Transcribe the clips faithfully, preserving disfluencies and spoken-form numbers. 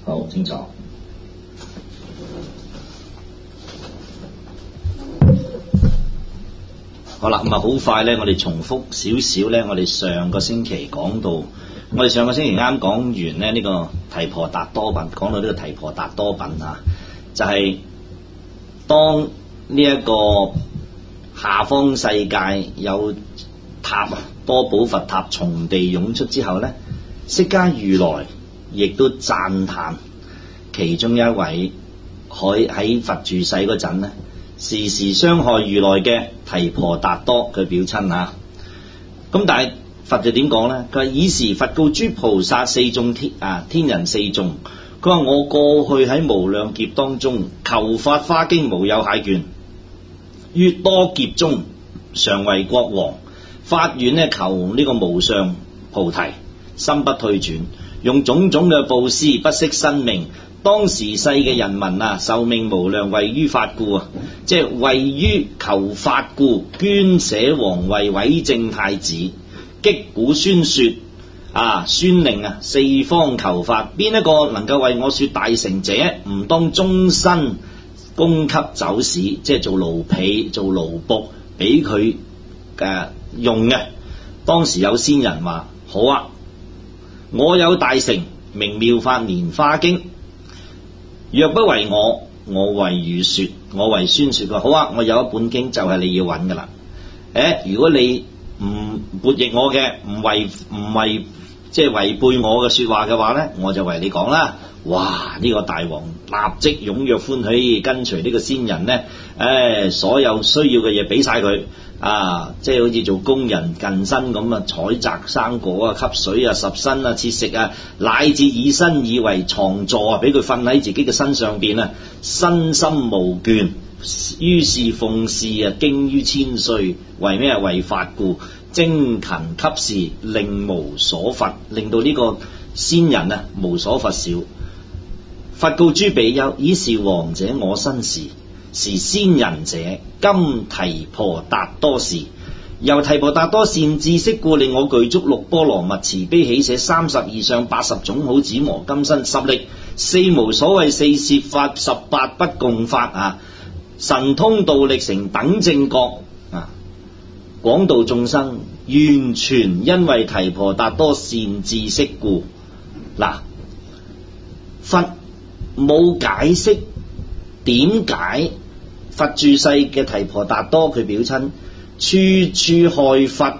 好清楚。好啦，咁啊好快咧，我哋重複少少咧，我哋上個星期講到，我哋上個星期啱講完咧呢個提婆達多品，講到呢個提婆達多品啊，就係、是、當呢一個下方世界有塔啊多寶佛塔從地湧出之後咧，釋迦如來亦都讚歎其中一位喺喺佛住世嗰陣咧，時時傷害如來嘅提婆達多佢表親啊。咁但係佛就點講呢？佢話以時佛告諸菩薩四眾天啊天人四眾，佢話我過去喺無量劫當中求法華經無有懈倦，於多劫中常為國王，發願呢求呢個無上菩提，心不退轉，用種種嘅布施不惜生命。當時世嘅人民啊，壽命無量，為於法故啊，即係為於求法故，捐捨皇位，委政太子，擊鼓宣說啊，宣令啊，四方求法，邊一個能夠為我說大乘者，唔當終身供給走使，即係做奴婢、做奴僕俾佢嘅用嘅。當時有仙人話：好啊，我有大乘名妙法蓮華經。若不為我，我為汝說，我為宣說。佢話好啊，我有一本經就係你要揾噶啦。誒，如果你唔悖逆我嘅，唔違唔違即係違背我嘅說話嘅話咧，我就為你講啦。哇！呢、這個大王立即踴躍歡喜，跟隨呢個仙人咧，誒，所有需要嘅嘢俾晒佢啊，即係好似做工人近身咁啊，採摘生果啊，吸水啊，拾身啊，切食啊，乃至以身以為床座啊，俾佢瞓喺自己嘅身上邊啊，身心無倦。於是奉事啊，經於千歲，為咩啊？為法故，精勤給事，令無所乏，令到呢個仙人啊無所乏少。佛告諸比丘：以是王者我身時，是仙人者，今提婆達多時。由提婆達多善知識故，令我具足六波羅蜜，慈悲喜捨三十二相，八十種好紫磨金身，十力四無所謂，四攝法，十八不共法啊！神通道力成等正覺啊！廣度眾生，完全因為提婆達多善知識故。嗱，佛冇解釋點解佛住世嘅提婆達多佢表親，處處害佛，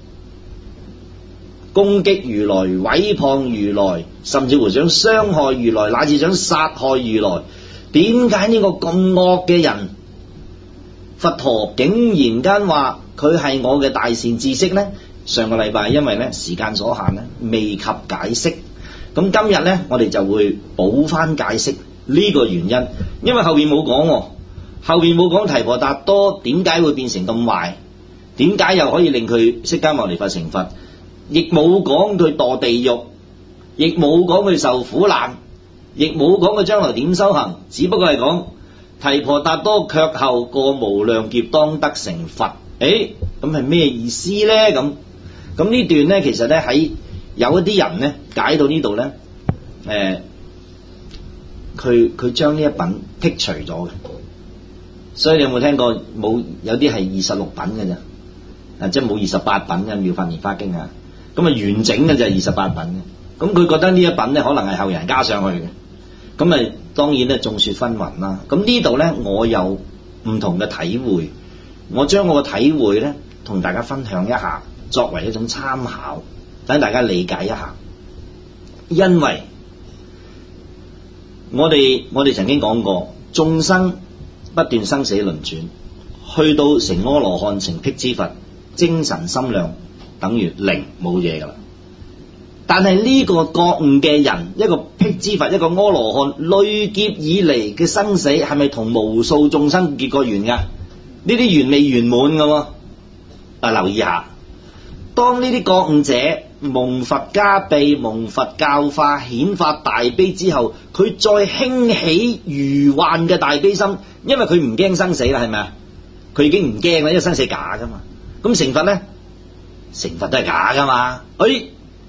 攻擊如來，毀謗如來，甚至乎想傷害如來，乃至想殺害如來。點解呢個咁惡嘅人，佛陀竟然間話佢係我嘅大善知識呢？上個禮拜因為咧時間所限咧，未及解釋。咁今日咧，我哋就會補翻解釋呢個原因，因為後邊冇講，後邊冇講提婆達多點解會變成咁壞，點解又可以令佢釋迦牟尼佛成佛，亦冇講佢墮地獄，亦冇講佢受苦難，亦冇講佢將來點修行，只不過係講提婆達多卻後過無量劫當得成佛。誒，咁係咩意思呢？咁咁呢段呢，其實呢，喺有一啲人呢解到呢度呢，誒、呃，佢佢將呢一品剔除咗嘅。所以你有冇聽過冇？有啲係二十六品嘅啫，啊，即係冇二十八品嘅《妙法蓮華經》啊。咁啊完整嘅就係二十八品嘅。咁佢覺得呢一品呢，可能係後人加上去嘅。咁咪當然咧眾說紛紜啦。咁呢度咧我有唔同嘅體會，我將我嘅體會咧同大家分享一下，作為一種參考，等大家理解一下。因為我哋我哋曾經講過，眾生不斷生死輪轉，去到成阿羅漢、成辟支佛，精神心量等於零，冇嘢噶啦。但係呢個覺悟嘅人，一個辟支佛，一個阿羅漢，累劫以嚟嘅生死係咪同無數眾生結過緣噶？呢啲緣未圓滿噶喎。啊，留意下，當呢啲覺悟者蒙佛加被、蒙佛教化、顯發大悲之後，佢再興起如幻嘅大悲心，因為佢唔驚生死啦，係咪啊？佢已經唔驚啦，因為生死假噶嘛。咁成佛咧，成佛都係假噶嘛。誒、哎。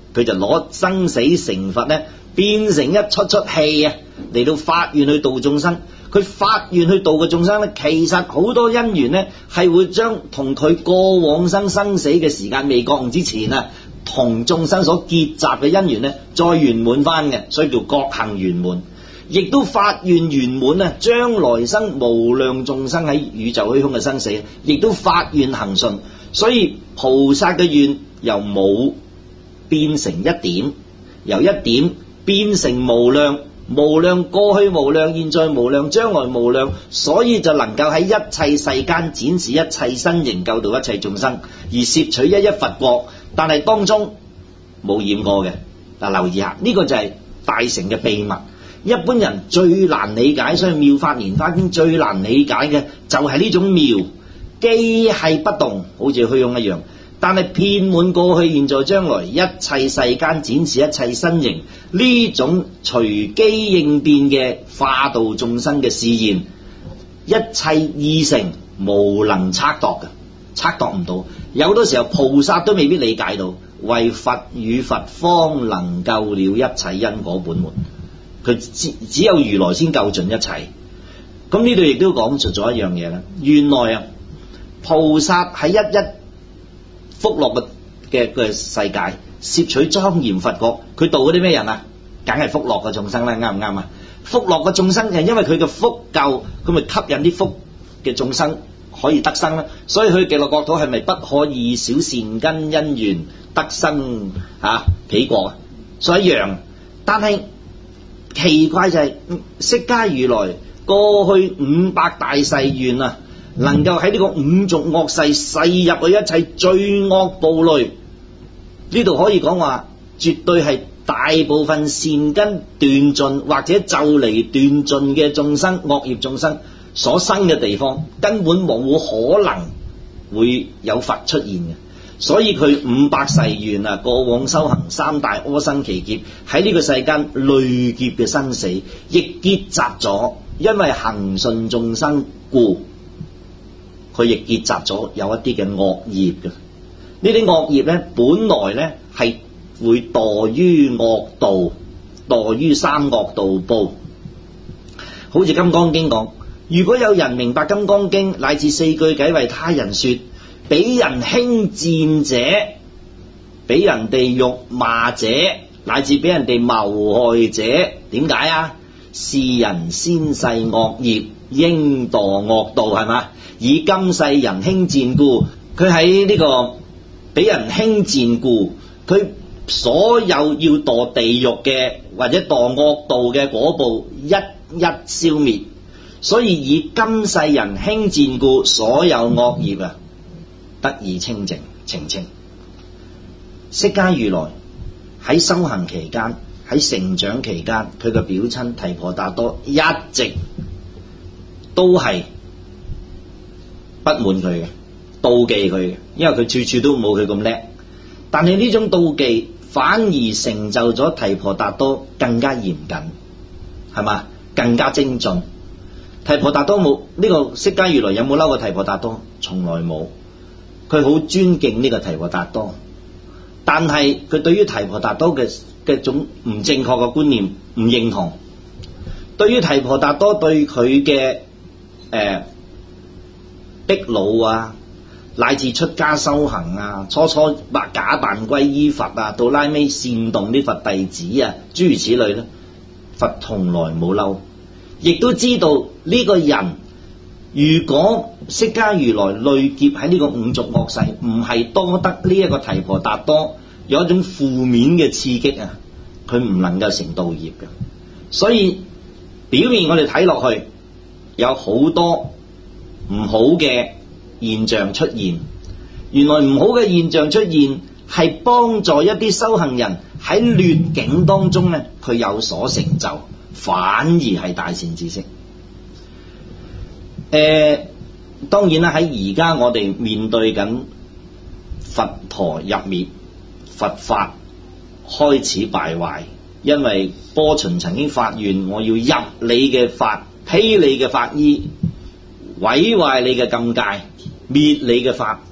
佢就攞生死成佛咧，變成一出出戲啊，嚟到發願去度眾生。佢發願去度嘅眾生咧，其實好多因緣咧，係會將同佢過往生生死嘅時間未覺悟之前啊，同眾生所結集嘅因緣咧，再圓滿翻嘅，所以叫覺行圓滿。亦都發願圓滿啊，將來生無量眾生喺宇宙虛空嘅生死，亦都發願行順。所以菩薩嘅願由冇變成一點，由一點變成無量。無量過去無量，現在無量，將來無量，所以就能夠喺一切世間展示一切身形，救度一切眾生，而攝取一一佛國。但係當中冇染過嘅。嗱，留意下呢、這個就係大乘嘅秘密。一般人最難理解，所以《妙法蓮華經》最難理解嘅就係呢種妙，機係不動，好似虛空一樣。但係遍滿過去現在將來一切世間展示一切身形，呢種隨機應變嘅化度眾生嘅示現，一切意成無能測度嘅，測度唔到。有好多時候菩薩都未必理解到，唯佛與佛方能救了一切因果本門。佢只只有如來先救盡一切。咁呢度亦都講出咗一樣嘢啦。原來啊，菩薩喺一一福樂嘅嘅嘅世界攝取莊嚴佛國，佢度嗰啲咩人啊？梗係福樂嘅眾生啦，啱唔啱啊？福樂嘅眾生係因為佢嘅福夠，佢咪吸引啲福嘅眾生可以得生啦。所以佢極樂國土係咪不可以少善根因緣得生啊？彼國啊，所以一樣。但係奇怪就係、是、釋迦如來過去五百大誓願啊，能夠喺呢個五濁惡世誓入去一切罪惡暴類，呢度可以講話絕對係大部分善根斷盡或者就嚟斷盡嘅眾生惡業眾生所生嘅地方，根本冇可能會有佛出現嘅。所以佢五百誓願啊，過往修行三大阿僧祇劫，喺呢個世間累劫嘅生死，亦結集咗，因為行順眾生故，佢亦結集咗有一啲嘅惡業嘅。呢啲惡業咧，本來咧係會墮於惡道，墮於三惡道報。好似《金剛經》講，如果有人明白《金剛經》乃至四句偈為他人說，俾人輕賤者，俾人哋辱罵者，乃至俾人哋謀害者，點解啊？是人先世惡業，應墮惡道，係嘛？以今世人輕賤故，佢喺呢個俾人輕賤故，佢所有要墮地獄嘅或者墮惡道嘅果報一一消滅。所以以今世人輕賤故，所有惡業啊得以清淨澄清。釋迦如來喺修行期間，喺成長期間，佢嘅表親提婆達多一直都係不滿佢嘅，妒忌佢嘅，因為佢處處都冇佢咁叻。但係呢種妒忌反而成就咗提婆達多更加嚴謹，係嘛？更加精進。提婆達多冇呢個釋迦如來有冇嬲過提婆達多？從來冇。佢好尊敬呢個提婆達多，但係佢對於提婆達多嘅嘅種唔正確嘅觀念唔認同。對於提婆達多對佢嘅誒逼惱啊，乃至出家修行啊，初初或假扮皈依佛啊，到拉尾煽動啲佛弟子啊，諸如此類咧，佛從來冇嬲，亦都知道呢個人。如果釋迦如來累劫喺呢個五濁惡世，唔係多得呢一個提婆達多有一種負面嘅刺激啊，佢唔能夠成道業嘅。所以表面我哋睇落去有好多唔好嘅現象出現，原來唔好嘅現象出現係幫助一啲修行人喺劣境當中咧，佢有所成就，反而係大善知識。誒、呃，當然啦，喺而家我哋面對緊佛陀入滅，佛法開始敗壞，因為波旬曾經發願，我要入你嘅法，披你嘅法衣，毀壞你嘅禁戒，滅你嘅法。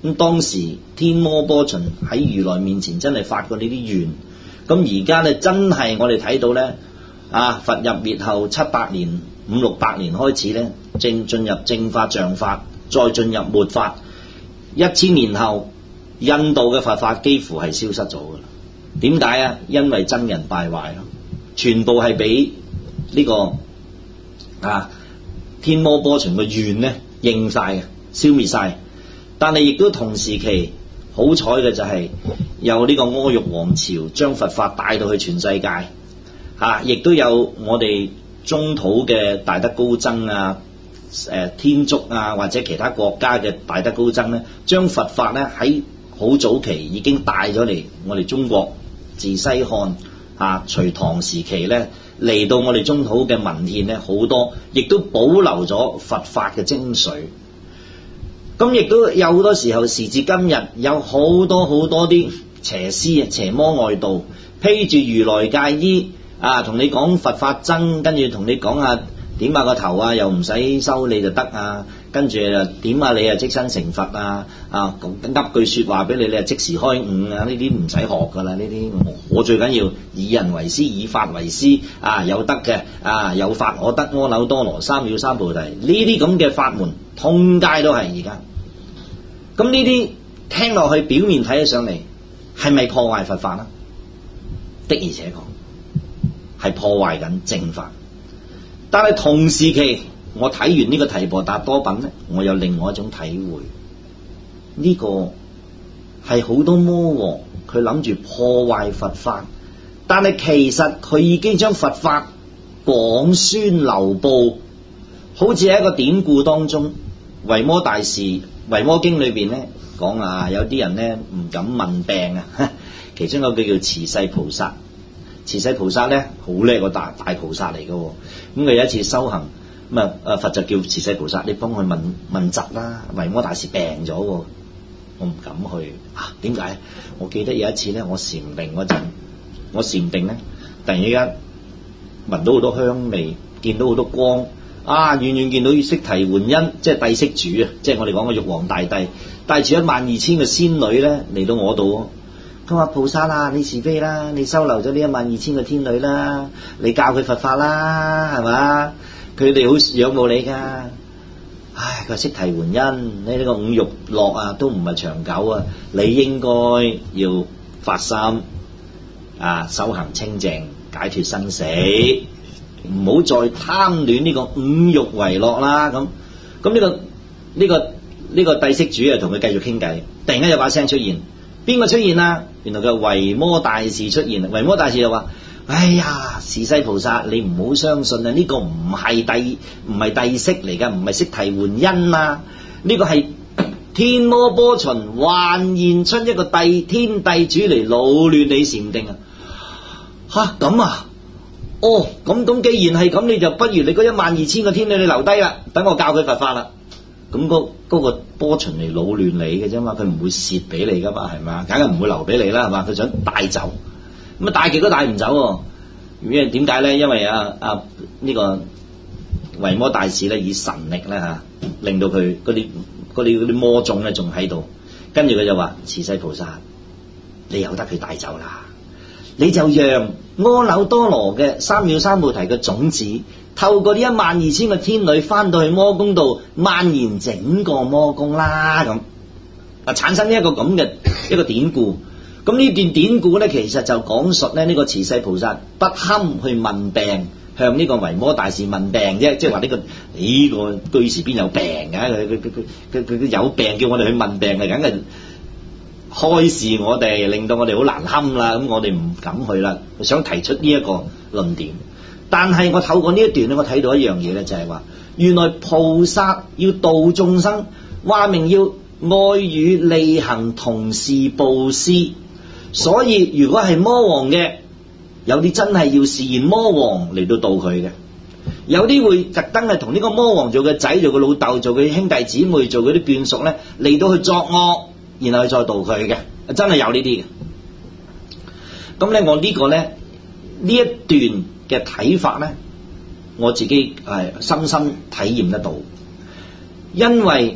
咁當時天魔波旬喺如來面前真係發過呢啲願。咁而家咧真係我哋睇到咧，啊佛入滅後七百年五六百年開始咧，正進入正法像法，再進入末法。一千年後，印度嘅佛法幾乎係消失咗噶啦。點解啊？因為真人敗壞咯，全部係俾呢個啊天魔波旬嘅願咧應晒嘅，消滅晒。但係亦都同時期好彩嘅就係有呢個阿育王朝將佛法帶到去全世界，嚇，亦都有我哋中土嘅大德高僧啊、誒天竺啊或者其他國家嘅大德高僧咧，將佛法咧喺好早期已經帶咗嚟我哋中國，自西漢嚇隋唐時期咧嚟到我哋中土嘅文獻咧好多，亦都保留咗佛法嘅精髓。咁亦都有好多時候，時至今日有好多好多啲邪師啊、邪魔外道，披住如來戒衣啊，同你講佛法僧，跟住同你講下點下個頭啊，又唔使修你就得啊，跟住啊點下你啊即身成佛啊，啊噏句說話俾你，你啊即時開悟啊，呢啲唔使學噶啦，呢啲我最緊要以人為師，以法為師啊，有得嘅啊，有法可得，阿耨多羅三藐三菩提，呢啲咁嘅法門通街都係而家。咁呢啲聽落去表面睇起上嚟係咪破壞佛法啊？的而且確係破壞緊正法。但係同時期我睇完呢個提婆達多品咧，我有另外一種體會。呢、這個係好多魔王佢諗住破壞佛法，但係其實佢已經將佛法廣宣流布，好似喺一個典故當中，維摩大士維摩經裏邊咧講啊，有啲人咧唔敢問病啊，其中有個叫慈世菩薩，慈世菩薩咧好叻個大大菩薩嚟嘅，咁佢有一次修行，咁啊啊佛就叫慈世菩薩，你幫佢問問疾啦，維摩大士病咗，我唔敢去啊，點解？我記得有一次咧，我禪定嗰陣，我禪定咧，突然之間聞到好多香味，見到好多光。啊！遠遠見到釋提桓因，即係帝釋主啊，即係我哋講嘅玉皇大帝，帶住一萬二千個仙女咧嚟到我度。佢話菩薩啊，你慈悲啦，你收留咗呢一萬二千個天女啦，你教佢佛法啦，係嘛？佢哋好仰慕你噶。唉，佢話釋提桓因，你呢個五欲樂啊，都唔係長久啊，你應該要發心啊，修行清淨，解脫生死。唔好再貪戀呢個五欲為樂啦，咁咁呢個呢、這個呢、這個帝釋主啊，同佢繼續傾偈，突然間有把聲出現，邊個出現啊？原來個維摩大士出現，維摩大士就話：哎呀，慈世菩薩，你唔好相信啊！呢、這個唔係帝唔係帝釋嚟噶，唔係釋提桓因啊，呢、這個係天魔波旬幻現出一個帝天帝主嚟擾亂你禪定啊！吓咁啊！哦，咁咁既然係咁，你就不如你嗰一萬二千個天女你留低啦，等我教佢佛法啦。咁嗰嗰個波旬嚟擾亂你嘅啫嘛，佢唔會蝕俾你噶嘛，係嘛？梗係唔會留俾你啦，係嘛？佢想帶走，咁啊帶極都帶唔走。因為點解咧？因為啊啊呢個維摩大士咧以神力咧吓，令到佢嗰啲嗰啲嗰啲魔種咧仲喺度，跟住佢就話：慈世菩薩，你由得佢帶走啦。你就讓阿耨多羅嘅三藐三菩提嘅種子，透過呢一萬二千個天女翻到去魔宮度蔓延整個魔宮啦，咁啊產生呢一個咁嘅一個典故。咁呢段典故咧，其實就講述咧呢個慈世菩薩不堪去問病，向呢個維摩大士問病啫，即係話呢個呢、這個居士邊有病嘅？佢佢佢佢佢有病叫我哋去問病嘅，梗係開示我哋，令到我哋好難堪啦，咁我哋唔敢去啦。想提出呢一個論點，但係我透過呢一段咧，我睇到一樣嘢咧，就係話原來菩薩要度眾生，話明要愛與利行同事布施。所以如果係魔王嘅，有啲真係要示現魔王嚟到度佢嘅，有啲會特登係同呢個魔王做嘅仔，做個老豆，做佢兄弟姊妹，做嗰啲眷屬咧嚟到去作惡，然後去再度佢嘅，真係有呢啲嘅。咁咧，我呢個咧呢一段嘅睇法咧，我自己係深深體驗得到，因為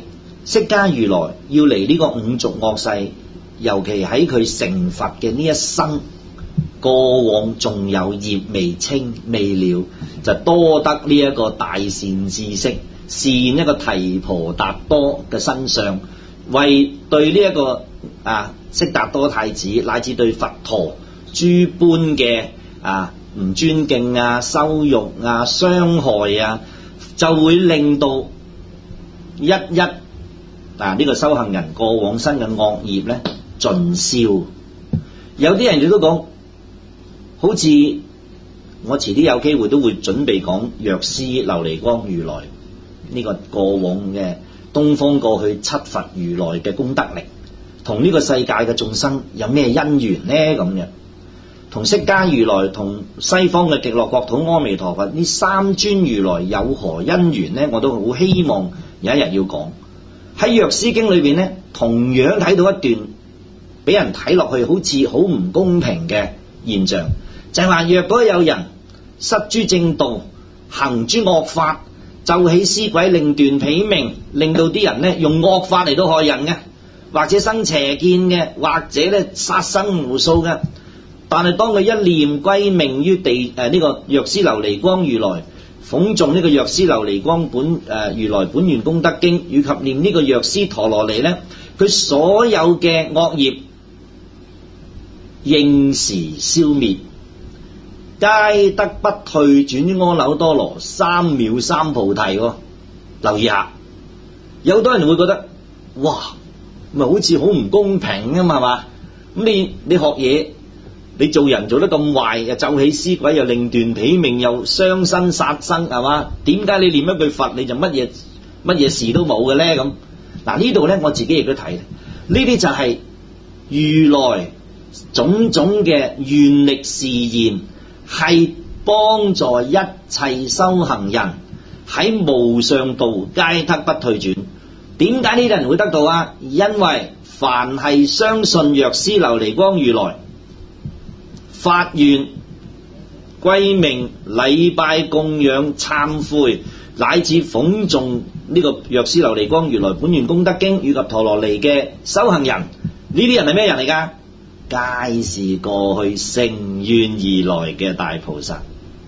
釋迦如來要嚟呢個五濁惡世，尤其喺佢成佛嘅呢一生，過往仲有業未清未了，就多得呢一個大善知識，示現一個提婆達多嘅身上，為對呢、這、一個啊悉達多太子乃至對佛陀諸般嘅啊唔尊敬啊、羞辱啊、傷害啊，就會令到一一啊呢、這個修行人過往生嘅惡業咧盡消。有啲人亦都講，好似我遲啲有機會都會準備講藥師琉璃光如來呢個過往嘅東方過去七佛如來嘅功德力，同呢個世界嘅眾生有咩因緣呢？咁樣同釋迦如來同西方嘅極樂國土阿彌陀佛呢三尊如來有何因緣呢？我都好希望有一日要講。喺藥師經裏邊呢，同樣睇到一段俾人睇落去好似好唔公平嘅現象，就係話若果有人失諸正道，行諸惡法，奏起屍軌，令斷彼命，令到啲人呢用惡法嚟到害人嘅，或者生邪見嘅，或者呢殺生無數嘅，但係當佢一念歸命於地誒呢、呃這個藥師琉璃光如來，諷誦呢個藥師琉璃光本誒、呃、如來本願功德經，以及念呢個藥師陀羅尼呢，佢所有嘅惡業應時消滅，皆得不退轉於阿耨多羅三藐三菩提喎。留意下，有好多人會覺得，哇，咪好似好唔公平啊嘛，係嘛？咁你你學嘢，你做人做得咁壞，又奏起屍軌，又令斷彼命，又傷身殺生，係嘛？點解你念一句佛，你就乜嘢乜嘢事都冇嘅咧？咁嗱呢度咧，我自己亦都睇，呢啲就係如來種種嘅願力示現，係幫助一切修行人喺無上道皆得不退轉。點解呢啲人會得到啊？因為凡係相信藥師琉璃光如來，發願歸命、禮拜、供養、懺悔，乃至諷誦呢個藥師琉璃光如來本願功德經以及陀羅尼嘅修行人，呢啲人係咩人嚟㗎？皆是過去成願而來嘅大菩薩，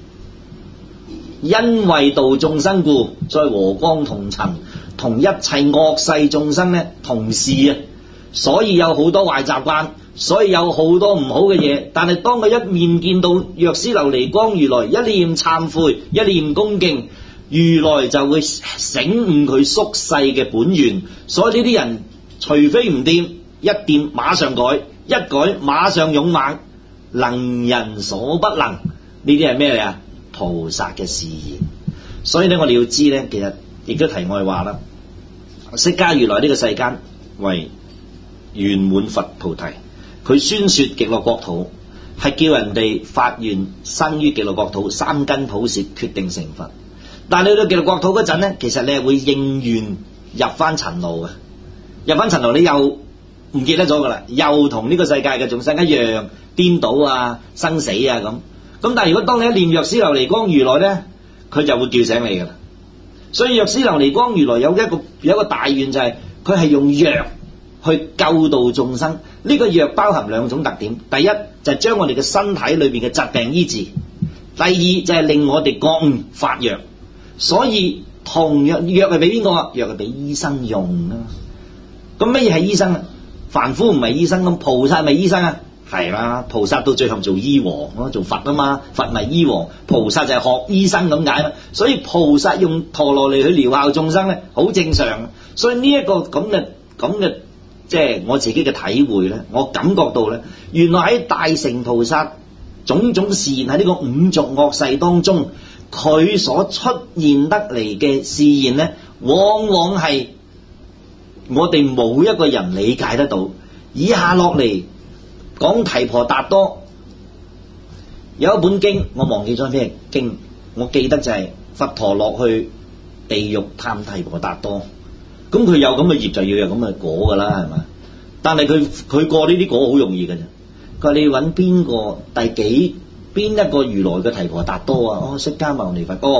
因為度眾生故，在和光同塵，同一切惡世眾生呢同事啊，所以有好多壞習慣，所以有好多唔好嘅嘢。但係當佢一面見到藥師琉璃光如來，一念懺悔，一念恭敬，如來就會醒悟佢宿世嘅本願。所以呢啲人除非唔掂，一掂馬上改。一改馬上勇猛，能人所不能，呢啲係咩嚟啊？菩薩嘅示現。所以咧，我哋要知咧，其實亦都題外話啦。釋迦如來呢個世間為圓滿佛菩提，佢宣說極樂國土，係叫人哋發願生於極樂國土，三根普攝，決定成佛。但係你到極樂國土嗰陣咧，其實你係會應願入翻塵路嘅，入翻塵路你又唔記得咗噶啦，又同呢個世界嘅眾生一樣顛倒啊、生死啊咁。咁但係如果當你一念藥師琉璃光如來咧，佢就會叫醒你噶啦。所以藥師琉璃光如來有一個有一個大願，就係佢係用藥去救度眾生。呢、這個藥包含兩種特點，第一就係、是、將我哋嘅身體裏邊嘅疾病醫治，第二就係、是、令我哋覺悟發藥。所以同樣藥係俾邊個啊？藥係俾醫生用啊。咁乜嘢係醫生啊？凡夫唔係醫生，咁菩薩係咪醫生啊？係啦，菩薩到最後做醫王咯，做佛啊嘛，佛咪醫王，菩薩就係學醫生咁解啦。所以菩薩用陀羅尼去療效眾生咧，好正常。所以呢、這、一個咁嘅咁嘅，即係我自己嘅體會咧，我感覺到咧，原來喺大乘菩薩種種示現喺呢個五濁惡世當中，佢所出現得嚟嘅示現咧，往往係我哋冇一個人理解得到。以下落嚟講提婆達多，有一本經我忘記咗咩經，我記得就係佛陀落去地獄探提婆達多，咁佢有咁嘅業就要有咁嘅果噶啦，係嘛？但係佢佢過呢啲果好容易嘅啫。佢話你揾邊個第幾邊一個如來嘅提婆達多啊？哦，釋迦牟尼佛。哦，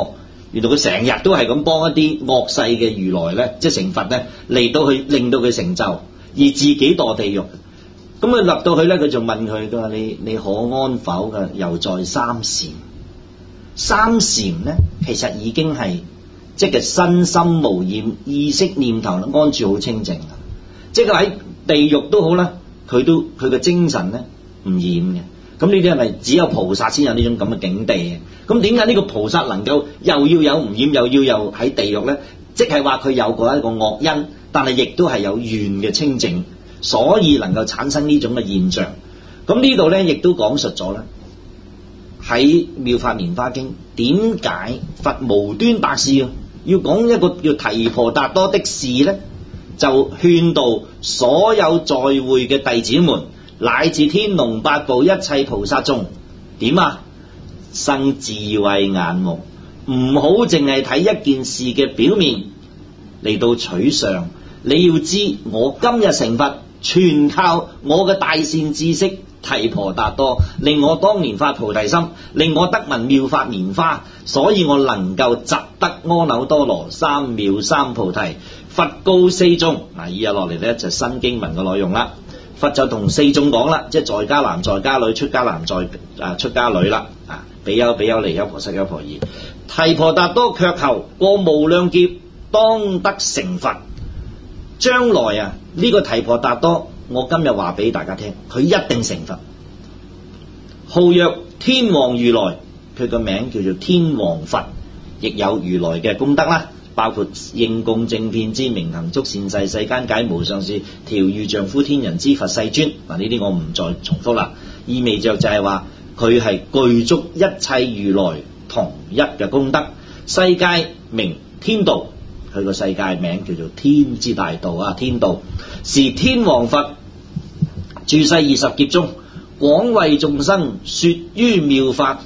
原來佢成日都係咁幫一啲惡世嘅如來咧，即係成佛咧嚟到去令到佢成就，而自己墮地獄。咁佢入到去咧，佢就問佢，佢話你你可安否嘅？又在三禪。三禪咧，其實已經係即係身心無染，意識念頭安住好清淨啊！即係喺地獄都好啦，佢都佢嘅精神咧唔染嘅。咁呢啲係咪只有菩薩先有呢種咁嘅境地嘅？咁點解呢個菩薩能夠又要有唔染，又要有喺地獄咧？即係話佢有過一個惡因，但係亦都係有願嘅清淨，所以能夠產生呢種嘅現象。咁呢度咧亦都講述咗啦。喺《妙法蓮華經》，點解佛無端白事要講一個叫提婆達多的事呢？就勸導所有在會嘅弟子們，乃至天龍八部一切菩薩眾，點啊？生智慧眼目，唔好淨係睇一件事嘅表面嚟到取相。你要知我今日成佛，全靠我嘅大善知識提婆達多，令我當年發菩提心，令我得聞妙法蓮華，所以我能夠集得阿耨多羅三藐三菩提。佛告四眾，嗱，以下落嚟咧就新經文嘅內容啦。佛就同四眾講啦，即係在家男、在家女、出家男、在啊出家女啦，啊比丘、比丘尼、優婆塞、優婆夷。提婆達多卻求過無量劫，當得成佛。將來啊，呢、這個提婆達多，我今日話俾大家聽，佢一定成佛。號曰天王如來，佢個名叫做天王佛，亦有如來嘅功德啦，包括應供正遍知明行足善逝世間解無上士調御丈夫天人之佛世尊。嗱，呢啲我唔再重複啦，意味着就係話佢係具足一切如來同一嘅功德。世界名天道，佢個世界名叫做天之大道啊，天道是天王佛住世二十劫中，廣為眾生說於妙法。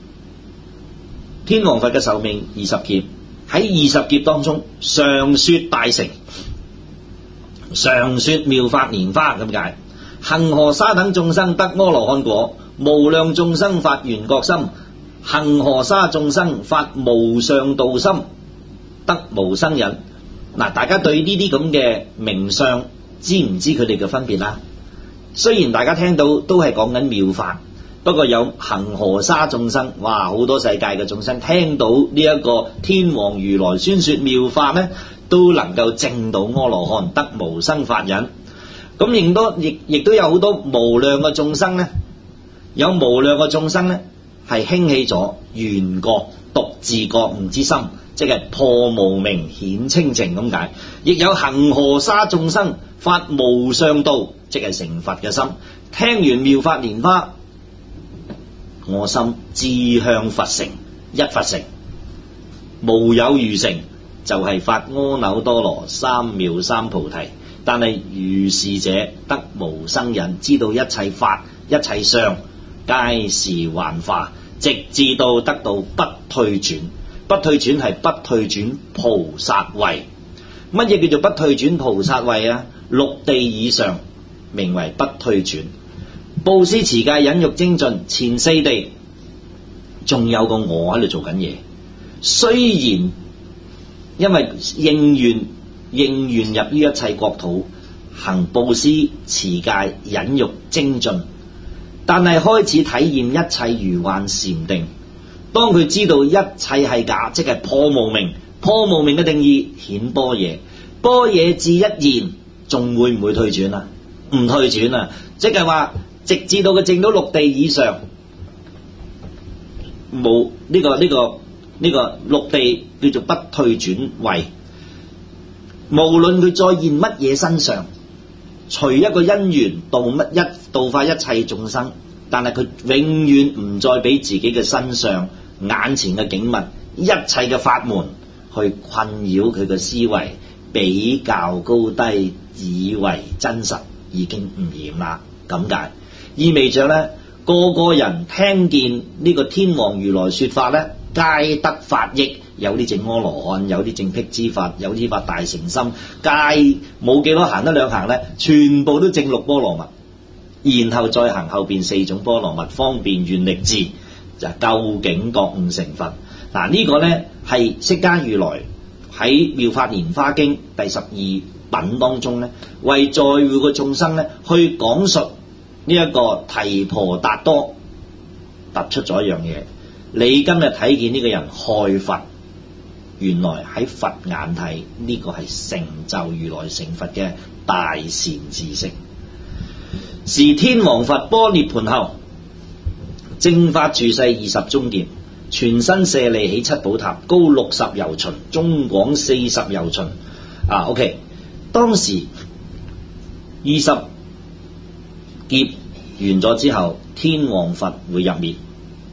天王佛嘅壽命二十劫，喺二十劫當中常說大乘，常說妙法蓮華咁解。恒河沙等眾生得阿羅漢果，無量眾生發緣覺心，恒河沙眾生發無上道心，得無生忍。嗱，大家對呢啲咁嘅名相知唔知佢哋嘅分別啦？雖然大家聽到都係講緊妙法，不過有恒河沙眾生，哇，好多世界嘅眾生聽到呢一個天王如來宣說妙法呢，都能夠證到阿羅漢，得無生法忍。咁亦都亦亦都有好多無量嘅眾生呢，有無量嘅眾生呢係興起咗緣覺、獨自覺悟之心，即係破無明顯清淨咁解。亦有恒河沙眾生發無上道，即係成佛嘅心。聽完妙法蓮華，我心志向佛成，一佛成，無有餘成，就係、是、發阿耨多羅三藐三菩提。但係如是者得無生忍，知道一切法一切相皆是幻化，直至到得到不退轉。不退轉係不退轉菩薩位。乜嘢叫做不退轉菩薩位啊？六地以上名為不退轉。布施持戒忍辱精進，前四地仲有個我喺度做緊嘢。雖然因為應願應願入於一切國土，行布施持戒忍辱精進，但係開始體驗一切如幻禪定。當佢知道一切係假，即係破無明。破無明嘅定義顯般若，般若智一現，仲會唔會退轉啊？唔退轉啊！即係話直至到佢證到六地以上，冇呢、這個呢、這個呢、這個六地叫做不退轉位。無論佢再現乜嘢身上，隨一個因緣度乜一度化一切眾生，但係佢永遠唔再俾自己嘅身上眼前嘅景物一切嘅法門去困擾佢嘅思維，比較高低以為真實，已經唔嫌啦。咁解意味着咧，個個人聽見呢個天王如來說法咧，皆得法益。有啲證阿羅漢，有啲證辟支佛，有啲發大乘心，皆冇幾多行得兩行咧，全部都證六波羅蜜，然後再行後邊四種波羅蜜，方便願力智， 就係究竟覺悟成佛。嗱、這個、呢個咧係釋迦如來喺《妙法蓮華經》第十二品當中咧，為在會嘅眾生咧去講述呢一個提婆達多突出咗一樣嘢。你今日睇見呢個人害佛，原來喺佛眼睇呢個係成就如來成佛嘅大善知識。時天王佛般涅槃後，正法住世二十中劫，全身舍利起七寶塔，高六十由旬，中廣四十由旬。啊 OK， 當時二十劫完咗之後，天王佛會入滅，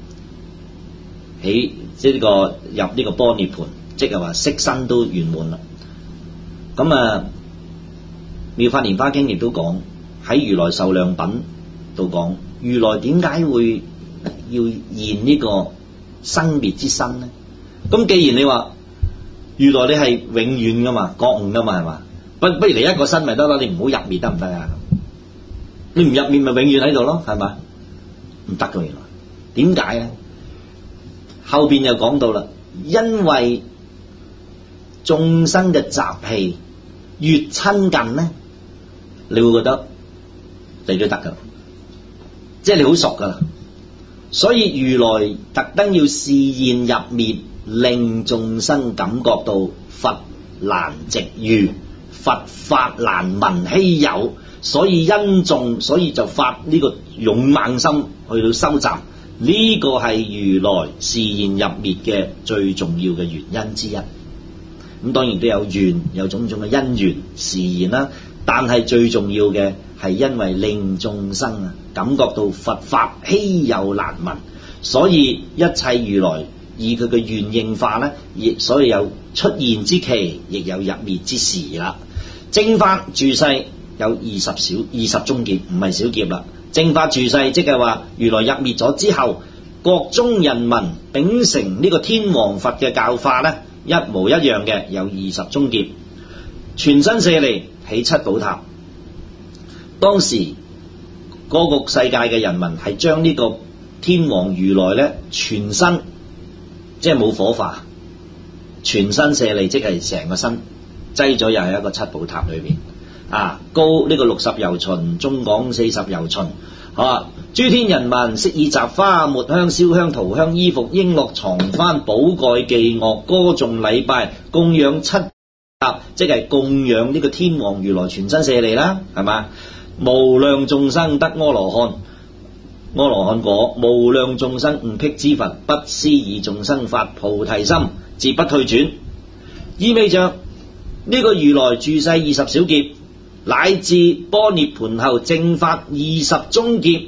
起即係呢個入呢個般涅槃，即係話色身都圓滿啦。咁啊，妙法蓮華經亦都講，喺如來壽量品度講，如來點解會要現呢個生滅之身呢？咁既然你話如來你係永遠噶嘛，覺悟噶嘛，係嘛？不不如你一個身咪得啦，你唔好入滅得唔得啊？你唔入滅咪永遠喺度咯，係嘛？唔得噶，原來點解咧？後邊又講到啦，因為眾生嘅習氣越親近咧，你會覺得你都得噶，即係你好熟噶啦。所以如來特登要示現入滅，令眾生感覺到佛難值遇，佛法難聞稀有，所以因眾，所以就發呢個勇猛心去到收集。呢個係如來示現入滅嘅最重要嘅原因之一。咁當然都有緣，有種種嘅因緣示現啦。但係最重要嘅係因為令眾生啊感覺到佛法稀有難聞，所以一切如來以佢嘅願應化呢，亦所以有出現之期，亦有入滅之時啦。正法住世有二十小二十中劫，唔係小劫啦。正法住世即係話如來入滅咗之後，國中人民秉承呢個天王佛嘅教化呢，一模一樣嘅，有二十中劫，全身舍利起七寶塔。當時嗰個世界嘅人民係將呢個天王如來呢全身即係冇火化，全身舍利即係成個身擠咗又係一個七寶塔裏邊啊，高呢個六十由旬，中廣四十由旬。啊！諸天人民悉以雜花抹香燒香塗香衣服瓔珞床幡寶蓋伎樂歌頌禮拜供養七塔，即係供養呢個天王如來全身舍利啦，係嘛？無量眾生得阿羅漢，阿羅漢果，無量眾生悟辟支佛，不思議眾生發菩提心，自不退轉。意味着呢個如來住世二十小劫，乃至般涅槃後正法二十中劫，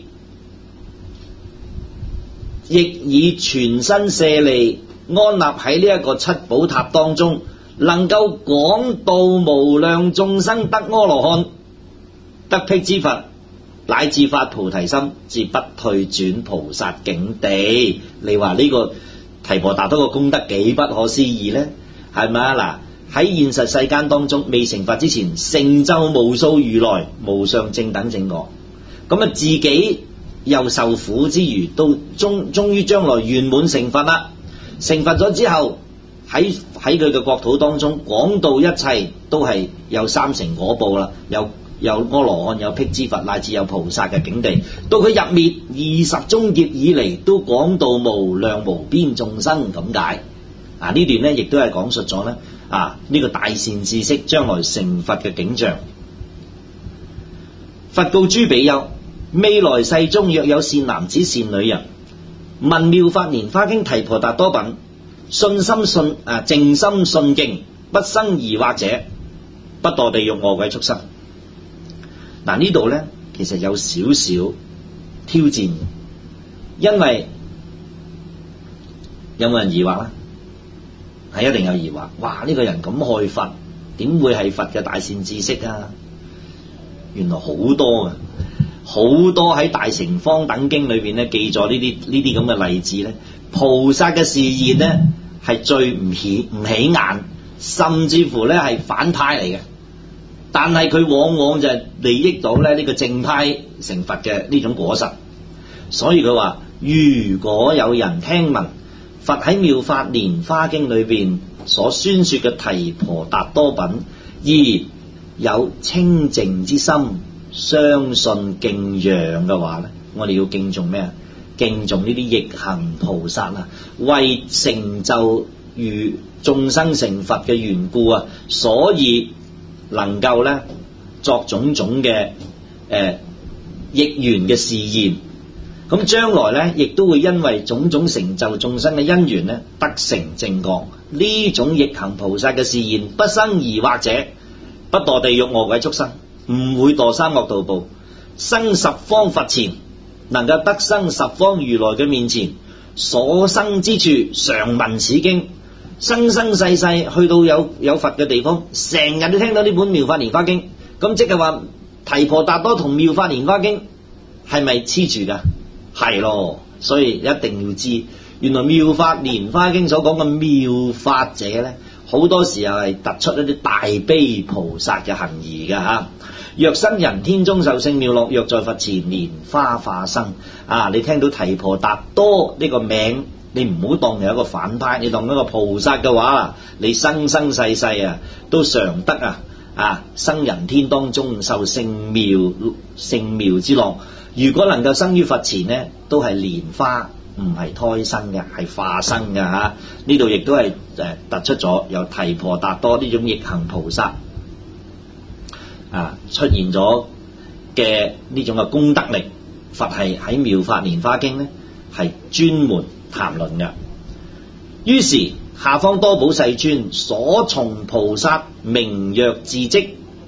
亦以全身舍利安立喺呢一個七寶塔當中，能夠廣度無量眾生得阿羅漢，得辟支佛，乃至發菩提心，至不退轉菩薩境地。你話呢個提婆達多個功德幾不可思議呢？係咪啊？嗱，喺現實世間當中，未成佛之前，成就無數如來無上正等正覺，咁啊自己又受苦之餘，都終終於將來圓滿成佛啦。成佛咗之後，喺喺佢嘅國土當中廣度一切，都係有三成果報啦，有有阿羅漢，有辟支佛，乃至有菩薩嘅境地。到佢入滅二十中劫以嚟，都廣度無量無邊眾生咁解。啊，呢段呢亦都係講述咗呢啊呢、這個大善知識將來成佛嘅景象。佛告諸比丘：未來世中若有善男子善女人，聞妙法蓮華經提婆達多品，信心信啊淨心信敬，不生疑惑者，不墮地獄餓鬼畜生。嗱、啊、呢度呢其實有少少挑戰，因為有冇人疑惑啦？係一定有疑惑。哇！呢、這個人咁害佛，點會係佛嘅大善知識啊？原來好多嘅，好多喺大乘方等經裏邊咧記載呢啲呢啲咁嘅例子咧。菩薩嘅示現咧係最唔起唔起眼，甚至乎咧係反派嚟嘅。但係佢往往就係利益到咧呢個正派成佛嘅呢種果實。所以佢話如果有人聽聞佛喺《妙法蓮華經》裏邊所宣說嘅提婆達多品，而有清淨之心，相信敬仰嘅話咧，我哋要敬重咩啊？敬重呢啲逆行菩薩啊，為成就如眾生成佛嘅緣故啊，所以能夠咧作種種嘅誒逆緣嘅示現。咁將來咧，亦都會因為種種成就眾生嘅因緣咧，得成正覺。呢種逆行菩薩嘅示現，不生疑惑者，不墮地獄餓鬼畜生，唔會墮三惡道報，生十方佛前，能夠得生十方如來嘅面前，所生之處常聞此經，生生世世去到有有佛嘅地方，成日都聽到呢本妙法蓮華經。咁即係話提婆達多同妙法蓮華經係咪黐住噶？係咯，所以一定要知，原來妙法蓮華經所講嘅妙法者咧，好多時候係突出一啲大悲菩薩嘅行義嘅吓。若生人天中受勝妙樂，若在佛前蓮花化生。啊，你聽到提婆達多呢個名，你唔好當係一個反派，你當一個菩薩嘅話，你生生世世啊都常得啊啊生人天當中受勝妙勝妙之樂。如果能夠生於佛前呢，都係蓮花，唔係胎生嘅，係化生嘅吓。呢度亦都係誒突出咗有提婆達多呢種逆行菩薩啊出現咗嘅呢種嘅功德力。佛係喺妙法蓮華經呢係專門談論嘅。於是下方多寶世尊所從菩薩名曰智積。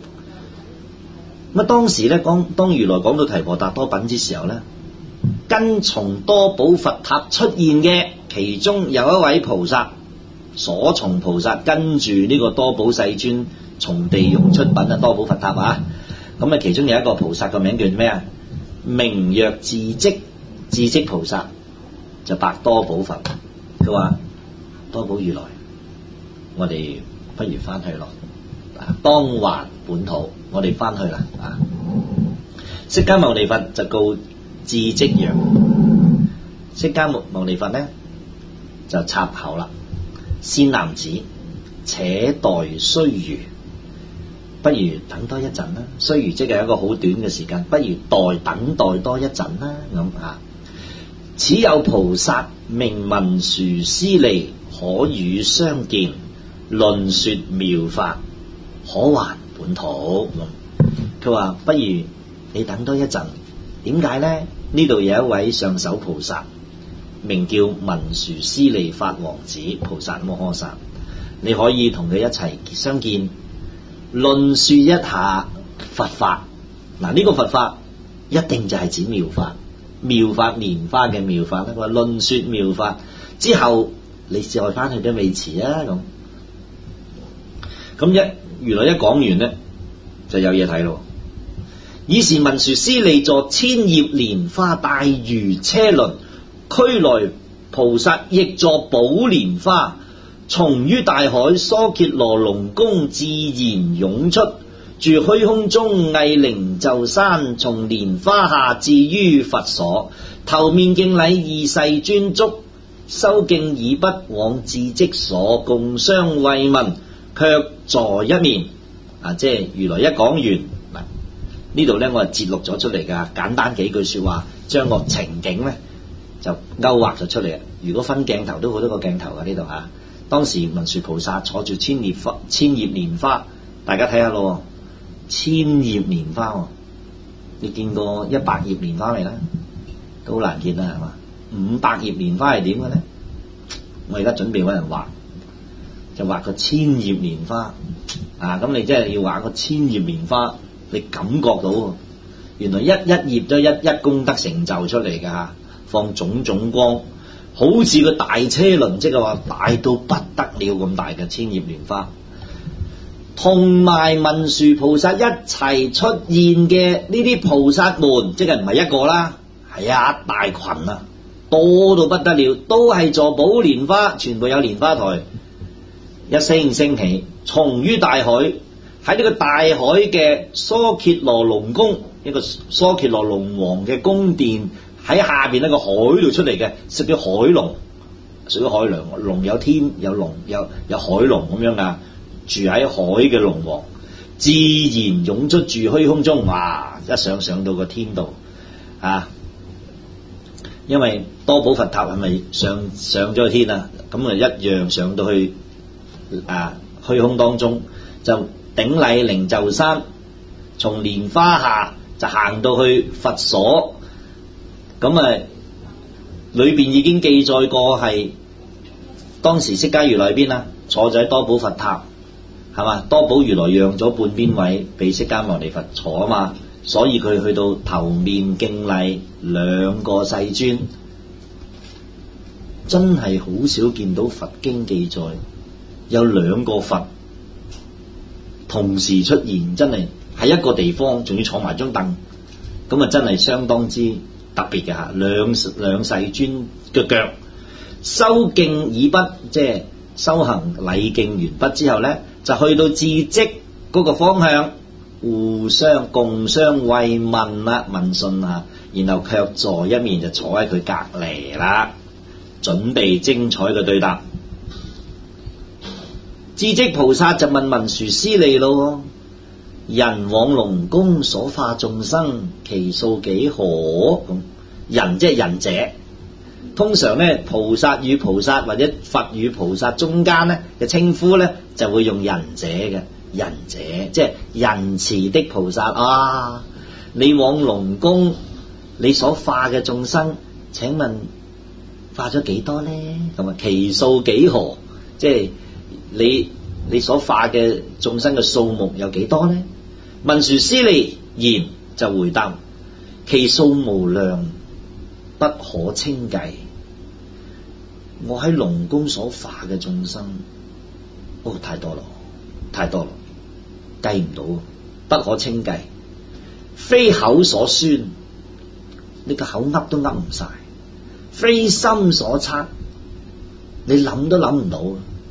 咁當時咧講，當如來講到提婆達多品之時候咧，跟從多寶佛塔出現嘅其中有一位菩薩，所從菩薩跟住呢個多寶世尊從地獄出品啊，多寶佛塔啊，咁啊其中有一個菩薩個名叫咩啊？名曰智積，智積菩薩就白多寶佛，佢話多寶如來，我哋不如翻去咯，當還本土，我哋翻去啦啊！釋迦牟尼佛就告智積曰：釋迦牟尼佛呢就插口啦，善男子，且待須臾，不如等多一陣啦。須臾即係一個好短嘅時間，不如待等待多一陣啦。咁啊，此有菩薩名文殊師利，可與相見，論說妙法，可還本土。佢話不如你等多一陣，點解呢？呢度有一位上首菩薩，名叫文殊師利法王子菩薩摩訶薩，你可以同佢一齊相見，論說一下佛法。嗱，呢個佛法一定就係指妙法，妙法蓮華嘅妙法啦。佢話論說妙法之後，你再翻去都未遲啊。咁咁一如來一講完呢，就有嘢睇咯。以是文殊師利坐千葉蓮花大如車輪，俱來菩薩亦坐寶蓮花，從於大海疏羯羅龍宮自然湧出，住虛空中詣靈鷲山，從蓮花下至於佛所，頭面敬禮二世尊足，修敬已畢往智積所，共相慰問，卻坐一面。啊，即係如來一講完嗱，呢度咧我係節錄咗出嚟噶，簡單幾句說話，將個情景咧就勾畫咗出嚟。如果分鏡頭都好多個鏡頭噶呢度吓。當時文殊菩薩坐住千葉花，千葉蓮花，大家睇下咯，千葉蓮花，你見過一百葉蓮花未咧？都好難見啦，係嘛？五百葉蓮花係點嘅咧？我而家準備搵人畫，就畫個千葉蓮花啊！咁你真係要畫個千葉蓮花，你感覺到原來一一葉都一一功德成就出嚟噶，放種種光，好似個大車輪，即係話大到不得了咁大嘅千葉蓮花，同埋文殊菩薩一齊出現嘅呢啲菩薩們，即係唔係一個啦，係一大群啊，多到不得了，都係坐寶蓮花，全部有蓮花台，一聲聲起，從於大海，喺呢個大海嘅疏羯羅龍宮，一個疏羯羅龍王嘅宮殿喺下邊一個海度出嚟嘅，屬於海龍，屬於海龍。龍有天有龍有有海龍咁樣噶，住喺海嘅龍王，自然湧出住虛空中，哇！一上上到個天度啊！因為多寶佛塔係咪上上咗天啊？咁啊一樣上到去啊虛空當中，就頂禮靈鷲山，從蓮花下就行到去佛所。咁啊裏邊已經記載過係當時釋迦如來喺邊啊？坐咗喺多寶佛塔，係嘛？多寶如來讓咗半邊位俾釋迦牟尼佛坐啊嘛，所以佢去到頭面敬禮兩個世尊。真係好少見到佛經記載有兩個佛同時出現，真係喺一個地方，仲要坐埋張凳，咁啊真係相當之特別嘅嚇。兩兩世尊嘅腳修敬已畢，即係修行禮敬完畢之後咧，就去到至積嗰個方向，互相共相慰問啦，問訊啊，然後卻坐一面就坐喺佢隔離啦，準備精彩嘅對答。至積菩薩就問文殊師利咯：人往龍宮所化眾生，其數幾何？咁人即係仁者，通常咧菩薩與菩薩或者佛與菩薩中間咧嘅稱呼咧就會用仁者嘅，仁者即係仁慈的菩薩啊！你往龍宮，你所化嘅眾生，請問化咗幾多呢？咁啊，其數幾何？即係你你所化嘅眾生嘅數目有幾多呢？文殊師利言就回答：其數無量，不可稱計。我喺龍宮所化嘅眾生，哦，太多咯，太多咯，計唔到，不可稱計，非口所宣，你個口噏都噏唔晒。非心所測，你諗都諗唔到，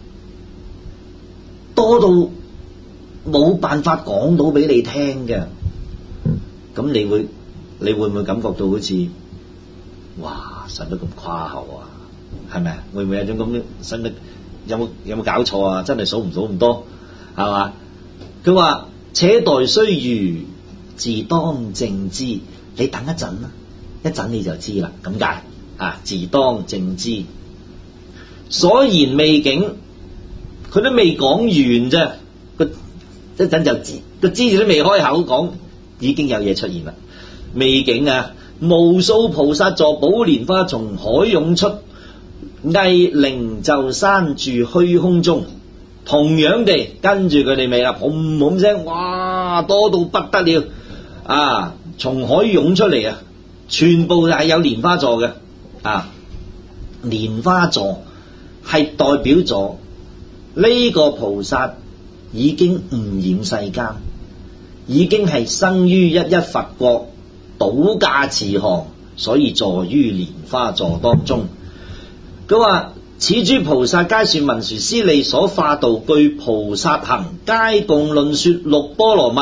多到冇辦法講到俾你聽嘅。咁你會你會唔會感覺到好似哇神都咁誇口啊？係咪啊？會唔會有種咁嘅神都有冇有冇搞錯啊？真係數唔到咁多係嘛？佢話且待須臾，自當正知。你等一陣啦，一陣你就知啦。咁解啊？自當正知，所言未竟，佢都未講完啫。個一陣就知，個知字都未開口講，已經有嘢出現啦。未竟啊，無數菩薩坐寶蓮花從海湧出，詣靈鷲山住虛空中。同樣地，跟住佢哋未啦，轟轟聲，哇，多到不得了啊！從海湧出嚟啊，全部係有蓮花座嘅啊！蓮花座係代表咗呢個菩薩已經悟染世間，已經係生於一一佛國，倒駕慈航，所以坐於蓮花座當中。佢話：此諸菩薩皆說文殊師利所化道具菩薩行，皆共論說六波羅蜜。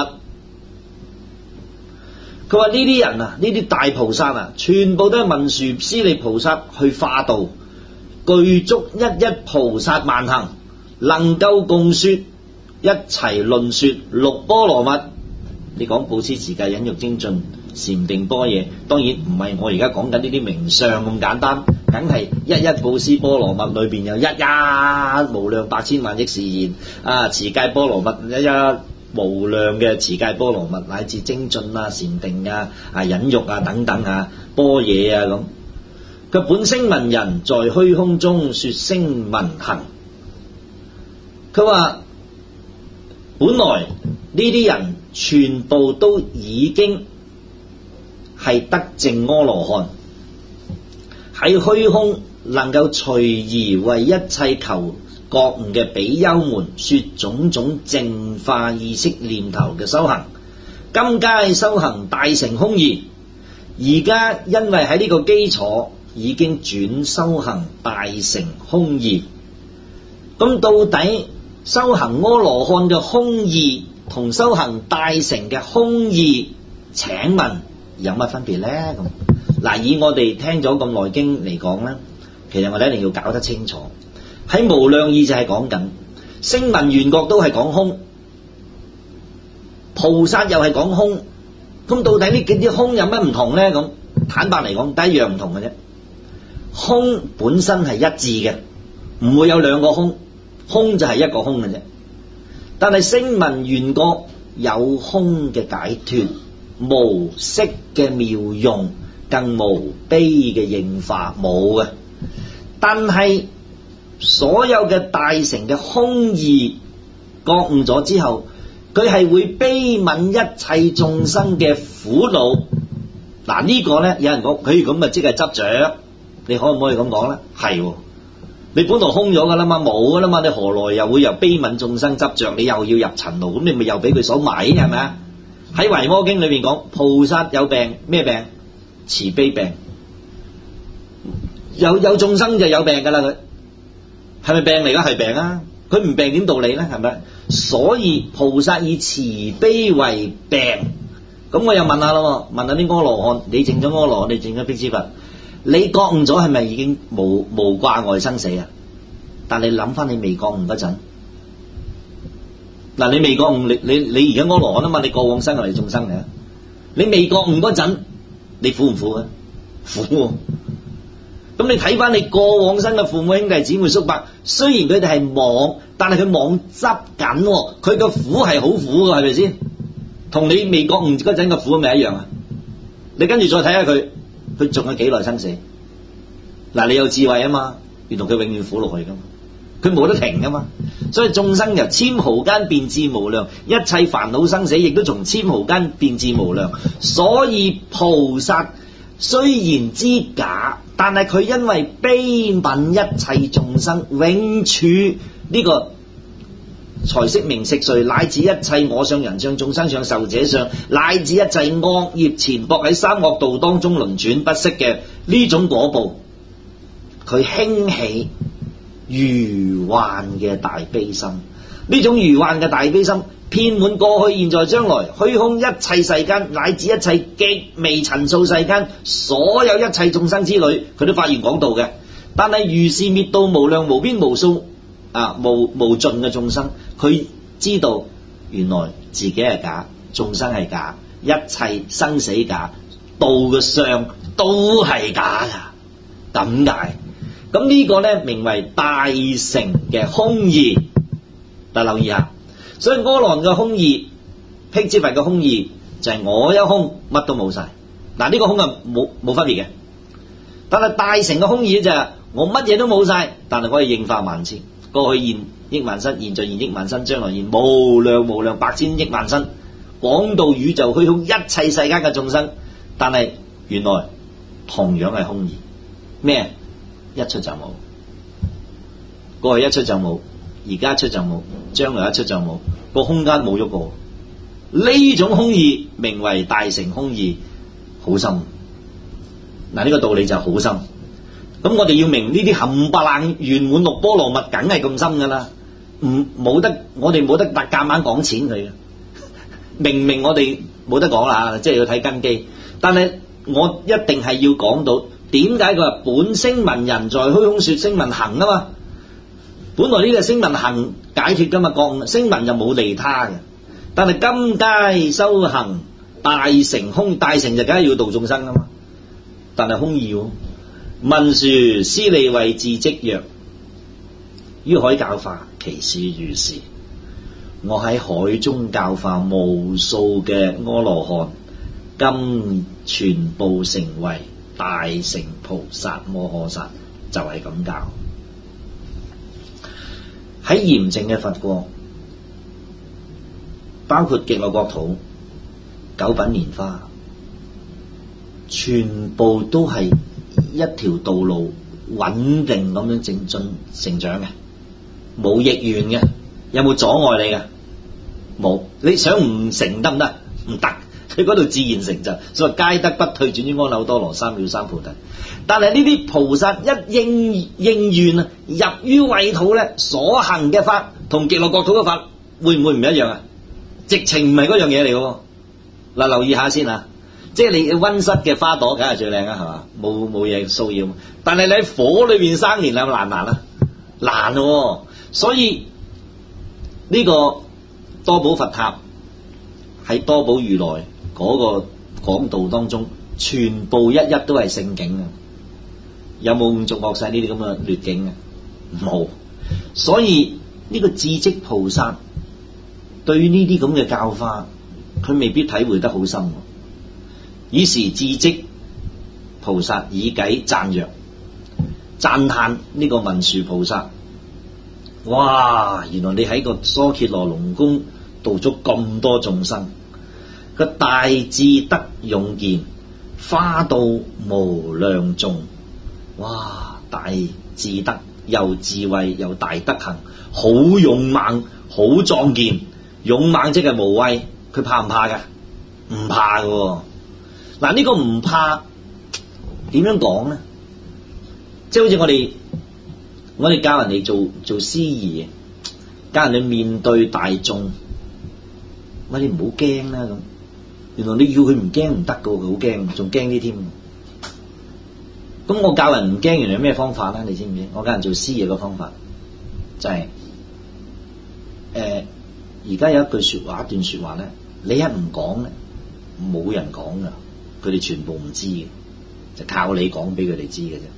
佢話呢啲人啊，呢啲大菩薩啊，全部都係文殊師利菩薩去化道，具足一一菩薩萬行，能夠共說一齊論說六波羅蜜。你講布施持戒忍辱精進禪定般若，當然唔係我而家講緊呢啲名相咁簡單，梗係一一布施波羅蜜裏邊有一一無量百千萬億誓願啊，持戒波羅蜜一一無量嘅持戒波羅蜜，乃至精進啊、禪定啊、啊忍辱啊等等啊、般若啊咁。佢本聲聞人在虛空中說聲聞行。佢話本來呢啲人全部都已經係得證阿羅漢，喺虛空能夠隨宜為一切求覺悟嘅比丘們說種種淨化意識念頭嘅修行。今皆修行大成空義，而家因為喺呢個基礎已經轉修行大成空義。咁到底修行阿羅漢嘅空義同修行大成嘅空義，請問有乜分別呢？咁嗱，以我哋聽咗咁耐經嚟講咧，其實我哋一定要搞得清楚，喺無量義就係講緊聲聞緣覺都係講空，菩薩又係講空，咁到底呢幾啲空有乜唔同咧？咁坦白嚟講，第一樣唔同嘅啫。空本身係一致嘅，唔會有兩個空，空就係一個空嘅啫。但係聲聞緣覺有空嘅解脫，無色嘅妙用，更無悲嘅應化，冇嘅。但係所有嘅大乘嘅空義覺悟咗之後，佢係會悲憫一切眾生嘅苦惱。嗱，呢個咧，有人講佢咁咪即係執着，你可唔可以咁講咧？係，你本來空咗噶啦嘛，冇噶啦嘛，你何來又會由悲憫眾生執着？你又要入塵路，咁你咪又俾佢所迷，係咪啊？喺維摩經裏邊講，菩薩有病咩病？慈悲病。有有眾生就有病噶啦，佢係咪病嚟噶？係病啊！佢唔病點道理咧？係咪？所以菩薩以慈悲為病。咁我又問下咯，問下啲阿羅漢，你證咗阿羅漢，你證咗辟支佛，你覺悟咗係咪已經無無掛礙生死啊？但你諗翻你未覺悟嗰陣，嗱，你未覺悟，你你你而家阿羅漢啊嘛，你過往生係眾生嚟啊，你未覺悟嗰陣，你苦唔苦啊？苦啊。咁你睇翻你過往生嘅父母兄弟姊妹叔伯，雖然佢哋係妄，但係佢妄執緊，佢個苦係好苦噶，係咪先？同你未覺悟嗰陣嘅苦係咪一樣啊？你跟住再睇下佢，佢仲有幾耐生死？嗱，你有智慧啊嘛，原來佢永遠苦落去噶嘛，佢冇得停噶嘛。所以眾生由纖毫間變至無量，一切煩惱生死亦都從纖毫間變至無量。所以菩薩雖然知假，但係佢因為悲憫一切眾生，永處呢個財色名食睡，乃至一切我相人相眾生相壽者相，乃至一切惡業纏縛喺三惡道當中輪轉不息嘅呢種果報，佢興起如幻嘅大悲心。呢種如幻嘅大悲心遍滿過去現在將來虛空一切世間，乃至一切極微塵數世間所有一切眾生之類，佢都發願講道嘅。但係如是滅度無量無邊無數啊無無盡嘅眾生，佢知道原來自己係假，眾生係假，一切生死假，道嘅相都係假噶。咁解？咁呢個咧名為大乘嘅空義。但留意下，所以阿羅漢嘅空義，辟支佛嘅空義就係我一空，乜都冇晒。嗱，呢個空係冇冇分別嘅。但係大乘嘅空義就係我乜嘢都冇晒，但係可以應化萬千，過去現億萬身，現在現億萬身，將來現無量無量百千億萬身，廣度宇宙虛空一切世間嘅眾生。但係原來同樣係空義，咩？一出就冇，過去一出就冇，而家一出就冇，將來一出就冇，個空間冇喐過。呢種空義名為大乘空義，好深。嗱，呢個道理就好深。咁我哋要明呢啲冚唪唥圓滿六波羅蜜，梗係咁深噶啦。唔冇得，我哋冇得夾硬講錢佢嘅。明明我哋冇得講啦，即係要睇根基。但係我一定係要講到點解佢話本聲聞人在虛空說聲聞行啊嘛。本來呢個聲聞行解脫噶嘛，覺聲聞就冇利他嘅。但係今階修行大乘空，大乘就梗係要度眾生啊嘛。但係空義喎。文殊師利為自即曰：於海教化，其事如是。我喺海中教化無數嘅阿羅漢，今全部成為大乘菩薩摩訶薩，就係、是、咁教。喺嚴淨嘅佛國，包括極樂國土、九品蓮花，全部都係一條道路，穩定咁樣正進成長嘅，冇逆緣嘅。有冇阻礙你嘅？冇。你想唔成得唔得？唔得。佢嗰度自然成就，所謂皆得不退轉於阿耨多羅三藐三菩提。但係呢啲菩薩一應應願啊，入於穢土咧，所行嘅法同極樂國土嘅法會唔會唔一樣啊？直情唔係嗰樣嘢嚟嘅。嗱，留意下先啊。 即係你溫室嘅花朵梗係最靚啦，係嘛？冇冇嘢騷擾。但係你喺火裏邊生年，難唔難啊？難喎。所以呢個多寶佛塔喺多寶如來嗰個講道當中，全部一一都係聖境啊！有冇五濁惡世呢啲咁嘅劣境啊？冇。所以呢個智積菩薩對於呢啲咁嘅教化，佢未必體會得好深。於是智積菩薩以偈讚曰，讚歎呢個文殊菩薩。哇！原來你喺個疏羯羅龍宮度咗咁多眾生，個大智德勇健，花到無量眾。哇！大智德又智慧又大德行，好勇猛，好壯健。勇猛即係無畏，佢怕唔怕㗎？唔怕㗎。嗱，呢個唔怕點樣講咧？即係好似我哋我哋教人哋做做司儀，教人哋面對大眾，喂，你唔好驚啦咁。原來你要佢唔驚唔得㗎，佢好驚，仲驚啲添。咁我教人唔驚，原來有咩方法咧？你知唔知？我教人做司儀嘅方法就係、是、誒，而家有一句說話，一段說話咧，你一唔講咧，冇人講噶，佢哋全部唔知嘅，就靠你講俾佢哋知嘅啫。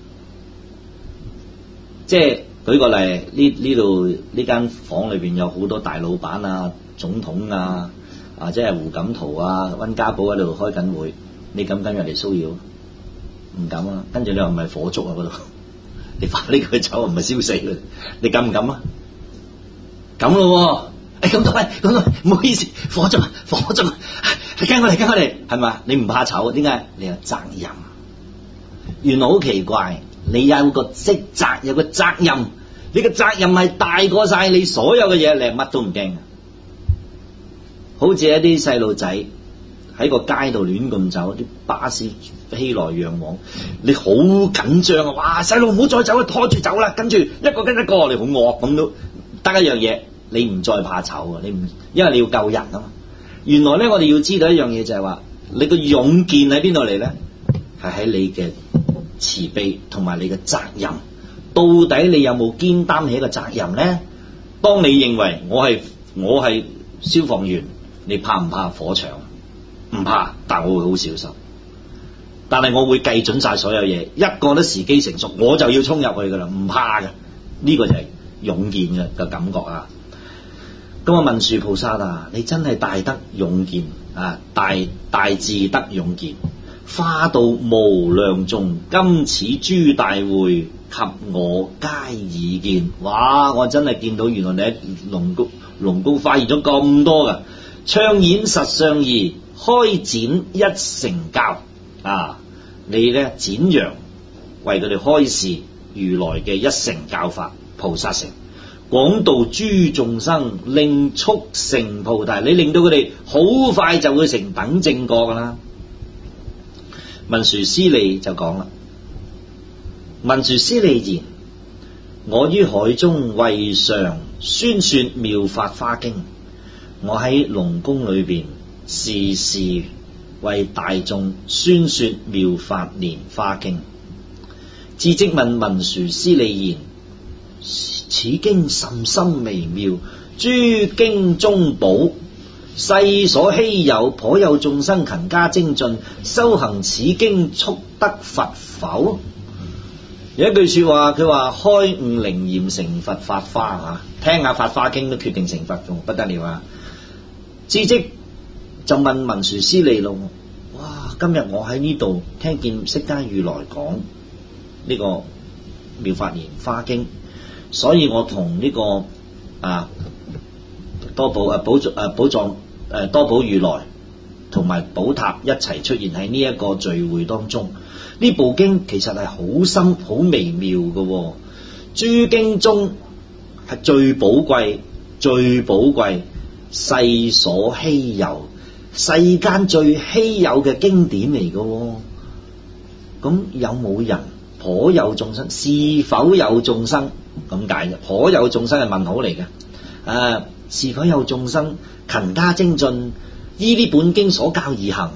即係舉個例，呢呢度呢間房裏邊有好多大老闆啊、總統啊，啊即係胡錦濤啊、溫家寶喺度開緊會，你敢唔敢入嚟騷擾？唔敢啊！跟住你話唔係火燭啊嗰度，你發呢佢走唔係燒死佢，你敢唔敢啊？咁咯，誒咁多位咁多，唔好意思，火燭啊火燭啊，你跟我嚟跟我嚟，係咪？你唔怕醜啊？點解？你有責任。原來好奇怪，你有個職責，有個責任，你個責任係大過晒你所有嘅嘢，你係乜都唔驚。好似一啲細路仔喺個街度亂咁走，啲巴士熙來攘往，你好緊張啊！哇，細路唔好再走啦，拖住走啦，跟住一個跟一個，你好惡咁都得一樣嘢，你唔再怕醜啊！你唔，因為你要救人啊嘛。原來咧，我哋要知道一樣嘢就係話，你個勇健喺邊度嚟咧？係喺你嘅慈悲同埋你嘅責任。到底你有冇肩擔起一個責任咧？當你認為我係我係消防員，你怕唔怕火場？唔怕，但我會好小心。但係我會計準晒所有嘢，一個都時機成熟，我就要衝入去噶啦，唔怕嘅。呢、這個就係勇健嘅嘅感覺啊！咁啊，文殊菩薩啊，你真係大德勇健啊，大大智德勇健，花到無量眾，今此諸大會及我皆已見。哇！我真係見到原來你喺龍宮龍宮發現咗咁多噶，暢演實相義，開展一乘教啊！你咧展揚為佢哋開示如來嘅一乘教法，菩薩乘，廣度諸眾生，令速成菩提。你令到佢哋好快就會成等正覺噶啦。文殊師利就講啦，文殊師利言：我於海中為常宣說妙法華經，我喺龍宮裏邊時時為大眾宣說妙法蓮華經。智積問文殊師利言：此經甚深微妙，諸經中寶，世所稀有，頗有眾生勤加精進，修行此經速得佛否？有一句說話，佢話開悟靈驗成佛法花啊！聽下法華經都決定成佛，仲不得了啊！智積就問文殊師利咯，哇！今日我喺呢度聽見釋迦如來講呢個妙法蓮華經，所以我同呢、這個啊多寶誒寶誒寶藏誒多寶如來同埋寶塔一齊出現喺呢一個聚會當中。呢部經其實係好深好微妙嘅、哦，諸經中係最寶貴、最寶貴、世所稀有、世間最稀有嘅經典嚟嘅、哦。咁有冇人？頗有眾生，是否有眾生咁解嘅？頗有眾生係問號嚟嘅。誒、啊，是否有眾生勤加精進，依呢本經所教而行，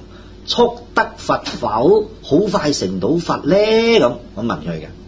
速得佛否？好快成到佛呢？咁我問佢嘅。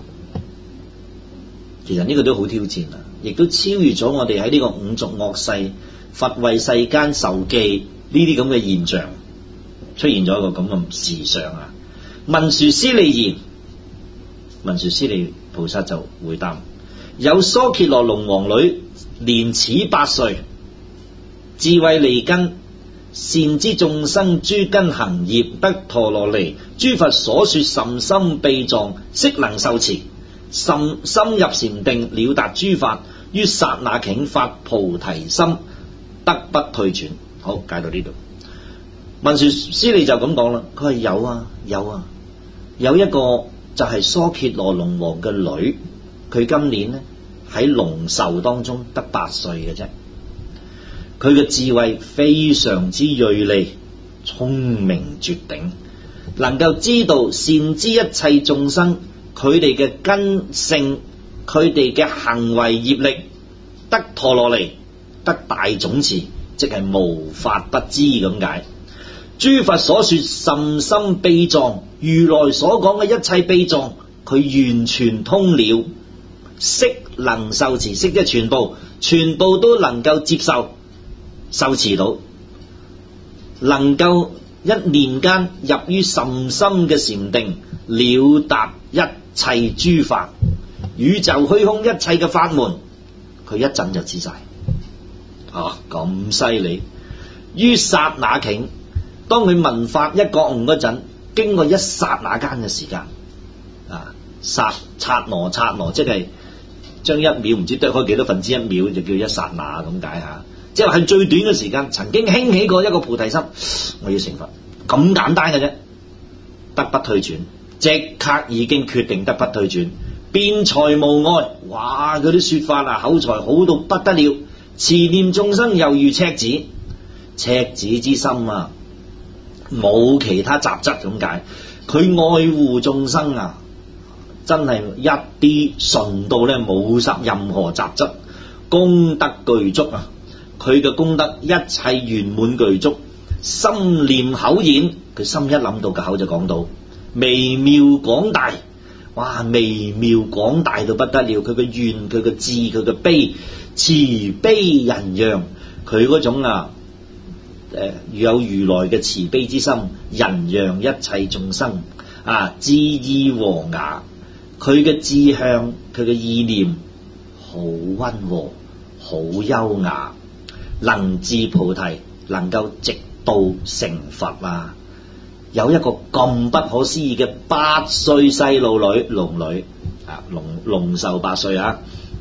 其實呢個都好挑戰啊，亦都超越咗我哋喺呢個五濁惡世佛為世間受記呢啲咁嘅現象，出現咗一個咁嘅事相啊。文殊師利言，文殊師利菩薩就回答：有疏羯羅龍王女，年始八歲，智慧利根，善知眾生諸根行業，得陀羅尼。諸佛所說甚深秘藏，悉能受持，深深入禪定，了達諸法，於剎那頃發菩提心，得不退轉。好，解到呢度。文殊師利就咁講啦，佢話有啊有啊，有一個就係疏羯羅龍王嘅女，佢今年呢喺龍壽當中得八歲嘅啫。佢嘅智慧非常之銳利，聰明絕頂，能夠知道善知一切眾生佢哋嘅根性，佢哋嘅行為業力，得陀羅尼，得大總持，即係無法不知咁解。諸佛所說甚深秘藏，如來所講嘅一切秘藏，佢完全通了，悉能受持，悉即係全部，全部都能夠接受受持到，能夠一念間入於甚深嘅禪定，了達一切諸法，宇宙虛空一切嘅法門，佢一陣就知晒。啊，咁犀利！於剎那頃，當佢聞法一覺悟嗰陣，經過一剎那間嘅時間，啊，剎剎那剎那，即係將一秒唔知得開幾多分之一秒，就叫一剎那咁解吓。即係係最短嘅時間，曾經興起過一個菩提心，我要成佛，咁簡單嘅啫，得不退轉，即刻已經決定得不退轉，辯才無礙。哇！嗰啲說法啊，口才好到不得了，慈念眾生猶如赤子，赤子之心啊，冇其他雜質咁解。佢愛護眾生啊，真係一啲純到咧冇實任何雜質，功德具足啊！佢嘅功德一切圓滿具足，心念口演，佢心一諗到個口就講到，微妙廣大，哇！微妙廣大到不得了，佢嘅願，佢嘅智，佢嘅悲，慈悲仁讓，佢嗰種啊，誒、呃，有如來嘅慈悲之心，仁讓一切眾生啊，知意和雅，佢嘅志向，佢嘅意念好溫和，好優雅。能至菩提，能夠直到成佛啊！有一個咁不可思議嘅八歲細路女龍女啊，龍龍壽八歲啊！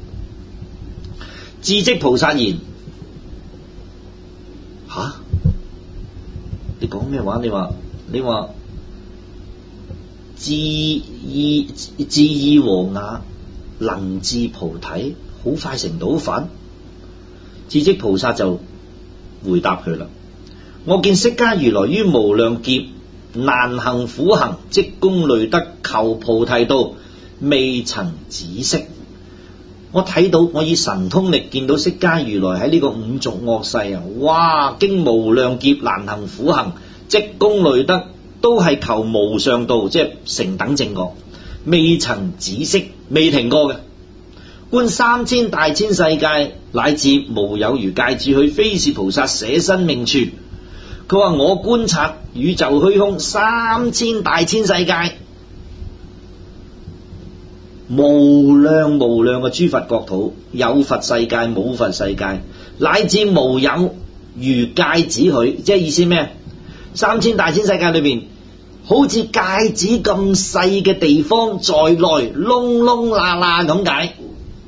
智積菩薩言：吓、啊，你講咩話？你話你話智意智意和雅，能至菩提，好快成到佛。智積菩薩就回答佢啦：我見釋迦如來於無量劫難行苦行，積功累德，求菩提道，未曾止息。我睇到，我以神通力見到釋迦如來喺呢個五濁惡世啊，哇！經無量劫難行苦行，積功累德，都係求無上道，即係成等正覺，未曾止息，未停過嘅。觀三千大千世界，乃至無有如芥子去非是菩薩捨身命處。佢話我觀察宇宙虛空三千大千世界，無量無量嘅諸佛國土，有佛世界冇佛世界，乃至無有如芥子去，即係意思咩？三千大千世界裏邊，好似芥子咁細嘅地方在內，窿窿罅罅咁解。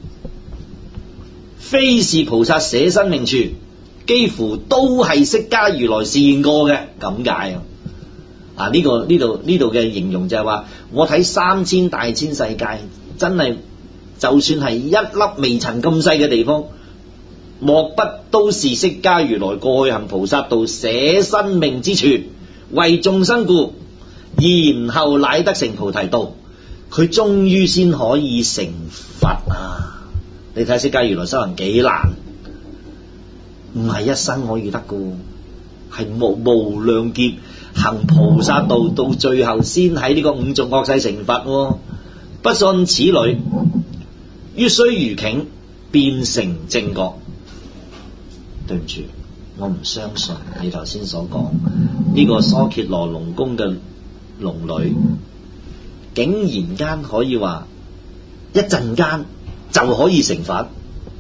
非是菩薩捨身命處，幾乎都係釋迦如來示現過嘅，咁解啊！啊、這個，呢個呢度呢度嘅形容就係話，我睇三千大千世界，真係就算係一粒微塵咁細嘅地方，莫不都是釋迦如來過去行菩薩道捨身命之處，為眾生故，然後乃得成菩提道，佢終於先可以成佛啊！你睇釋迦如來修行幾難，唔係一生可以得噶，係無無量劫， 行菩薩道，到最後先喺呢個五濁惡世成佛喎。不信此類，於須臾頃便成正覺。對唔住，我唔相信你頭先所講呢個疏羯羅龍宮嘅龍女，竟然間可以話一陣間就可以成佛，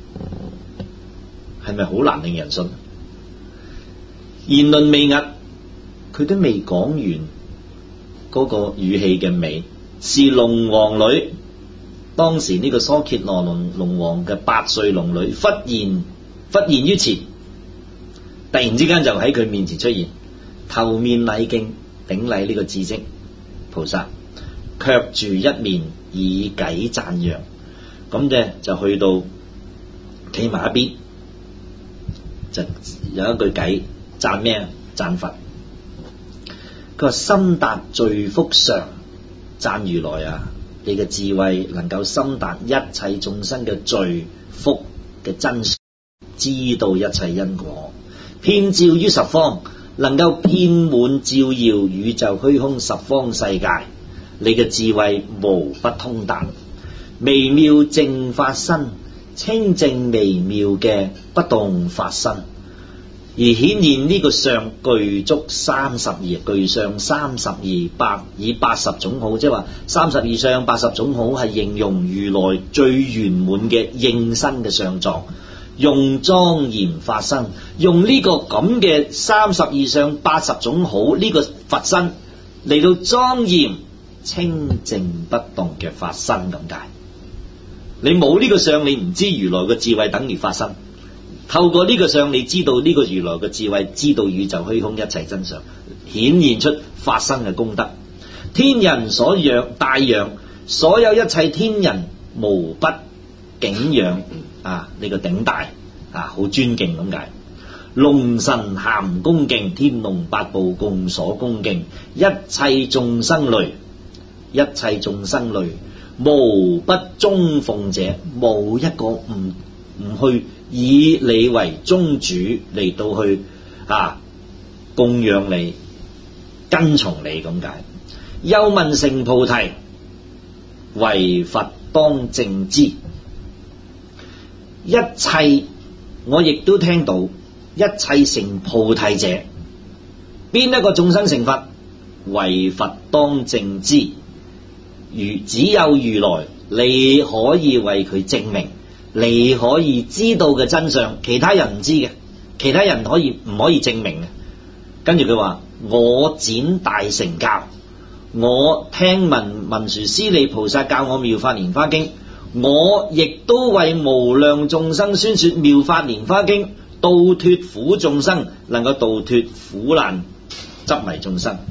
係咪好難令人信？言論未訖，佢都未講完嗰個語氣嘅尾，是龍王女。當時呢個疏羯羅龍龍王嘅八歲龍女忽然忽現於前，突然之間就喺佢面前出現，頭面禮敬頂禮呢個智積菩薩，卻住一面以偈讚揚。咁嘅就去到企埋一邊，就有一句偈讚咩？讚佛。佢話深達罪福常，讚如來啊！你嘅智慧能夠深達一切眾生嘅罪福嘅真相，知道一切因果，遍照於十方，能夠遍滿照耀宇宙虛空十方世界。你嘅智慧無不通達，微妙淨法身，清淨微妙嘅不動法身，而顯現呢個相具足三十二，具相三十二百，以八十種好，即係話三十二相八十種好，係形容如來最圓滿嘅應身嘅相狀，用莊嚴法身，用呢個咁嘅三十二相八十種好呢個佛身嚟到莊嚴清淨不動嘅法身咁解。你冇呢個相，你唔知如來嘅智慧等於法身。透過呢個相，你知道呢個如來嘅智慧，知道宇宙虛空一切真相，顯現出法身嘅功德。天人所仰大仰，所有一切天人無不敬仰啊！呢、這個頂戴啊，好尊敬咁解。龍神咸恭敬，天龍八部共所恭敬，一切眾生類，一切眾生類無不忠奉者，冇一個唔唔去以你為宗主嚟到去啊供養你、跟從你咁解。又聞成菩提，唯佛當正知。一切我亦都聽到，一切成菩提者，邊一個眾生成佛，唯佛當正知。如只有如來，你可以為佢證明，你可以知道嘅真相，其他人唔知嘅，其他人可以唔可以證明嘅？跟住佢話：我展大乘教，我聽聞文殊師利菩薩教我妙法蓮華經，我亦都為無量眾生宣說妙法蓮華經，度脫苦眾生，能夠度脫苦難執迷眾生。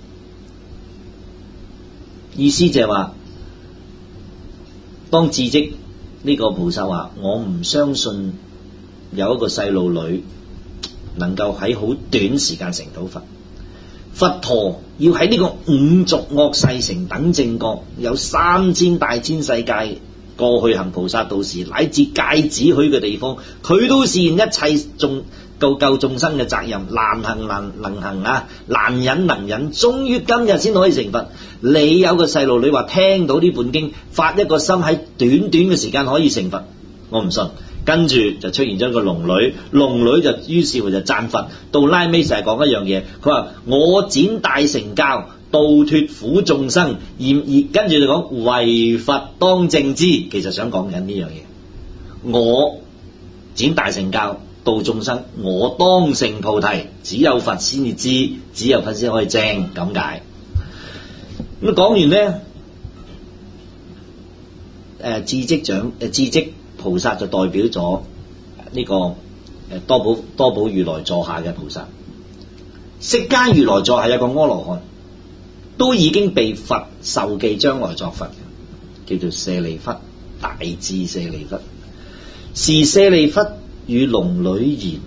意思就係話，當智積呢個菩薩話：我唔相信有一個細路女能夠喺好短時間成到佛。佛陀要喺呢個五濁惡世成等正覺，有三千大千世界過去行菩薩道時，乃至戒指許嘅地方，佢都示現一切眾救救眾生嘅責任，難行難能行啊，難忍能忍，終於今日先可以成佛。你有個細路女話聽到呢本經，發一個心喺短短嘅時間可以成佛，我唔信。跟住就出現咗一個龍女，龍女就於是乎就讚佛。到拉尾成日講一樣嘢，佢話我展大乘教，度脫苦眾生，而而跟住就講唯佛當正知，其實想講緊呢樣嘢。我展大乘教度眾生，我當成菩提，只有佛先至知，只有佛先可以證，咁解。咁講完呢，誒智積長誒智積菩薩就代表咗呢個誒多寶多寶如來座下嘅菩薩。釋迦如來座下有個阿羅漢，都已經被佛授記將來作佛，叫做舍利弗，大智舍利弗。是舍利弗與龍女言：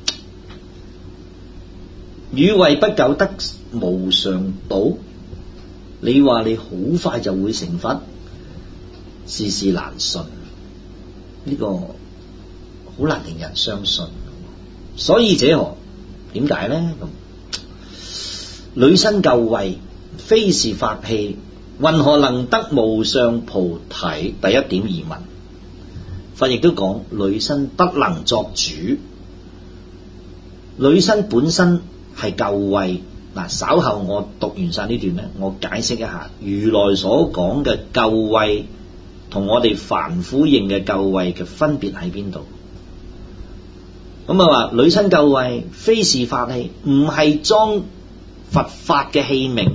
汝為不久得無上道？你話你好快就會成佛，事事難信，呢、這個好難令人相信。所以者何？點解呢？咁女身舊位，非是法器，云何能得無上菩提？第一點疑問。佛亦都講女身不能作主，女身本身係舊位。嗱，稍後我讀完晒呢段咧，我解釋一下如來所講嘅舊位同我哋凡夫認嘅舊位嘅分別喺邊度。咁啊話女身舊位，非是法器，唔係裝佛法嘅器皿，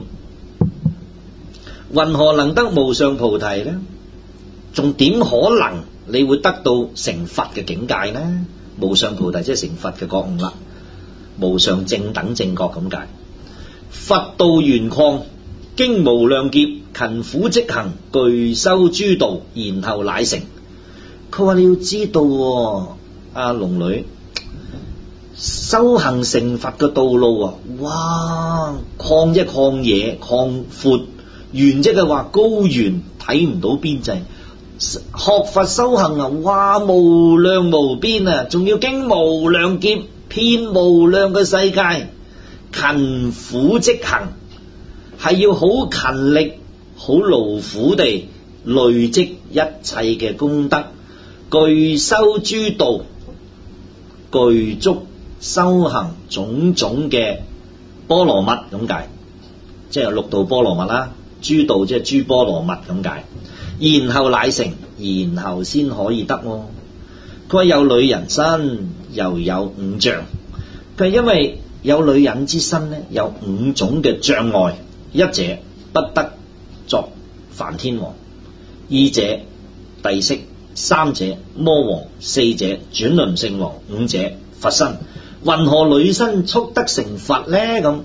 云何能得無上菩提呢？仲點可能你會得到成佛嘅境界呢？無上菩提即係成佛嘅覺悟啦，無上正等正覺咁解。佛道圓曠，經無量劫，勤苦積行，具修諸道，然後乃成。佢話你要知道、哦，阿、啊、龍女修行成佛嘅道路啊，哇！曠即係曠野，曠闊；圓即係話高原，睇唔到邊際。學佛修行啊，哇！無量無邊啊，仲要經無量劫，遍無量嘅世界。勤苦積行，係要好勤力、好勞苦地累積一切嘅功德，具修諸道，具足修行種種嘅波羅蜜咁解，即係六道波羅蜜啦。諸道即係諸波羅蜜咁解，然後乃成，然後先可以得、哦。佢話有女人身，又有五障，佢係因為有女人之身呢，有五種嘅障礙。一者不得作梵天王，二者帝釋，三者魔王，四者轉輪聖王，五者佛身。云何女身速得成佛呢？咁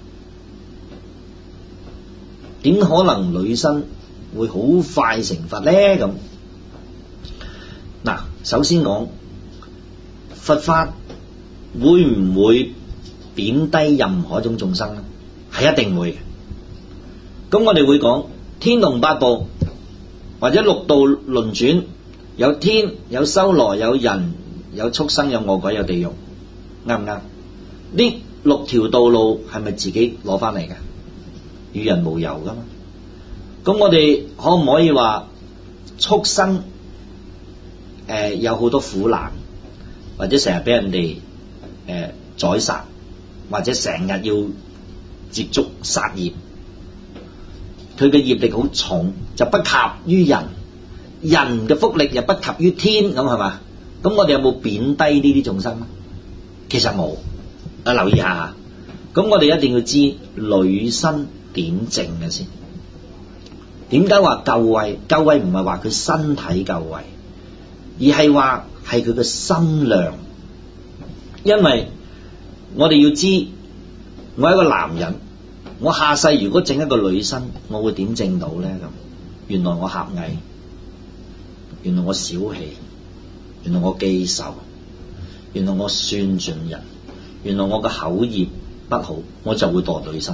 點可能女身會好快成佛呢？咁嗱，首先講佛法會唔會貶低任何一種眾生呢？係一定會嘅。咁我哋會講天龍八部或者六道輪轉，有天有修羅有人有畜生有餓鬼有地獄，啱唔啱？呢六條道路係咪自己攞翻嚟嘅？與人無尤噶嘛。咁我哋可唔可以話畜生誒、呃、有好多苦難，或者成日俾人哋誒宰殺，或者成日要接觸殺業，佢嘅業力好重，就不及於人，人嘅福利又不及於天，咁係嘛？咁我哋有冇貶低呢啲眾生咧？其實冇。啊，留意下，咁我哋一定要知女身點正嘅先。點解話舊位？舊位唔係話佢身體舊位，而係話係佢嘅心量。因為我哋要知，我係一個男人，我下世如果整一個女身，我會點整到呢？咁原來我狹隘，原來我小氣，原來我記仇，原來我算盡人，原來我嘅口業不好，我就會墮女身。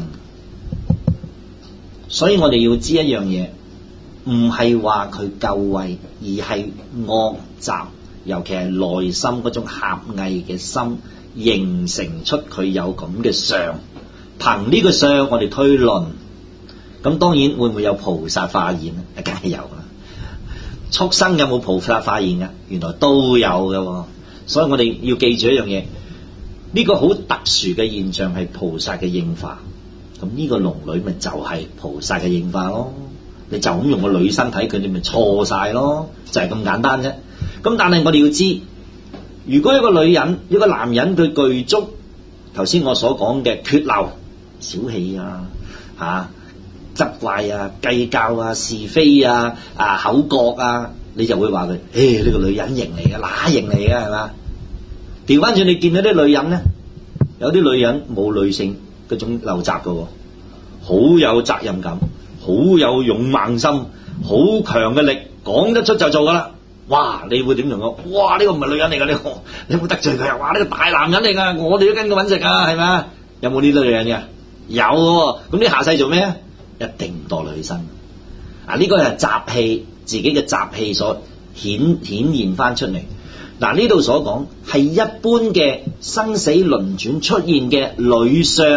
所以我哋要知一樣嘢，唔係話佢舊位，而係惡習，尤其係內心嗰種狹隘嘅心，形成出佢有咁嘅相。憑呢個相，我哋推論，咁當然會唔會有菩薩化現咧？梗係有啦。畜生有冇菩薩化現噶？原來都有嘅。所以我哋要記住一樣嘢，呢個好特殊嘅現象係菩薩嘅應化。咁呢個龍女咪就係菩薩嘅應化咯。你就咁用個女身體佢，你咪錯晒咯，就係咁簡單啫。咁但係我哋要知，如果一個女人一個男人佢具足頭先我所講嘅缺漏，小氣啊吓執怪啊計較啊是非啊啊口角啊，你就會話佢誒呢個女人型嚟嘅，乸型嚟嘅係嘛？調翻轉你見到啲女人咧，有啲女人冇女性嗰種陋習嘅，好有責任感，好有勇猛心，好強嘅力，講得出就做噶啦。哇！你會點用我？哇！呢個唔係女人嚟噶，你你有冇得罪佢啊？哇！呢個大男人嚟噶，我哋都跟佢搵食啊，係咪啊？有冇呢類女人嘅？有嘅。咁你下世做咩？一定唔墮女身。啊！呢個係習氣，自己嘅習氣所顯顯現翻出嚟。嗱，呢度所講係一般嘅生死輪轉出現嘅女相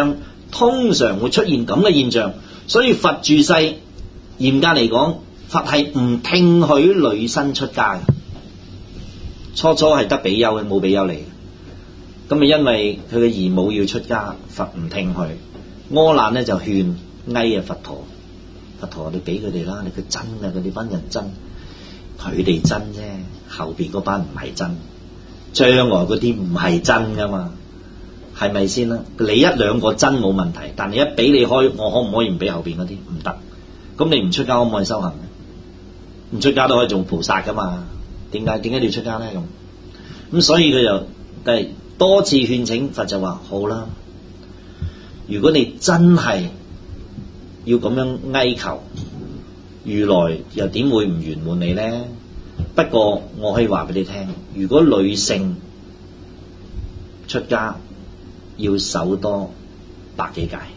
通常會出現咁嘅現象。所以佛住世嚴格嚟講，佛係唔聽許女生出家嘅。初初係得比丘嘅，冇比丘嚟嘅。咁啊，因為佢嘅姨母要出家，佛唔聽佢。阿難咧就勸哀啊佛陀，佛陀你俾佢哋啦，你佢真啊，佢哋班人真，佢哋真啫，後邊嗰班唔係真，將來嗰啲唔係真噶嘛，係咪先啦？你一兩個真冇問題，但係一俾你開，我可唔可以唔俾後邊嗰啲？唔得。咁你唔出家可唔可以修行？唔出家都可以做菩薩噶嘛？點解點解你要出家咧？咁咁所以佢就第多次勸請佛就話好啦，如果你真係要咁樣哀求，如來又點會唔圓滿你呢？不過我可以話俾你聽，如果女性出家要守多百幾戒，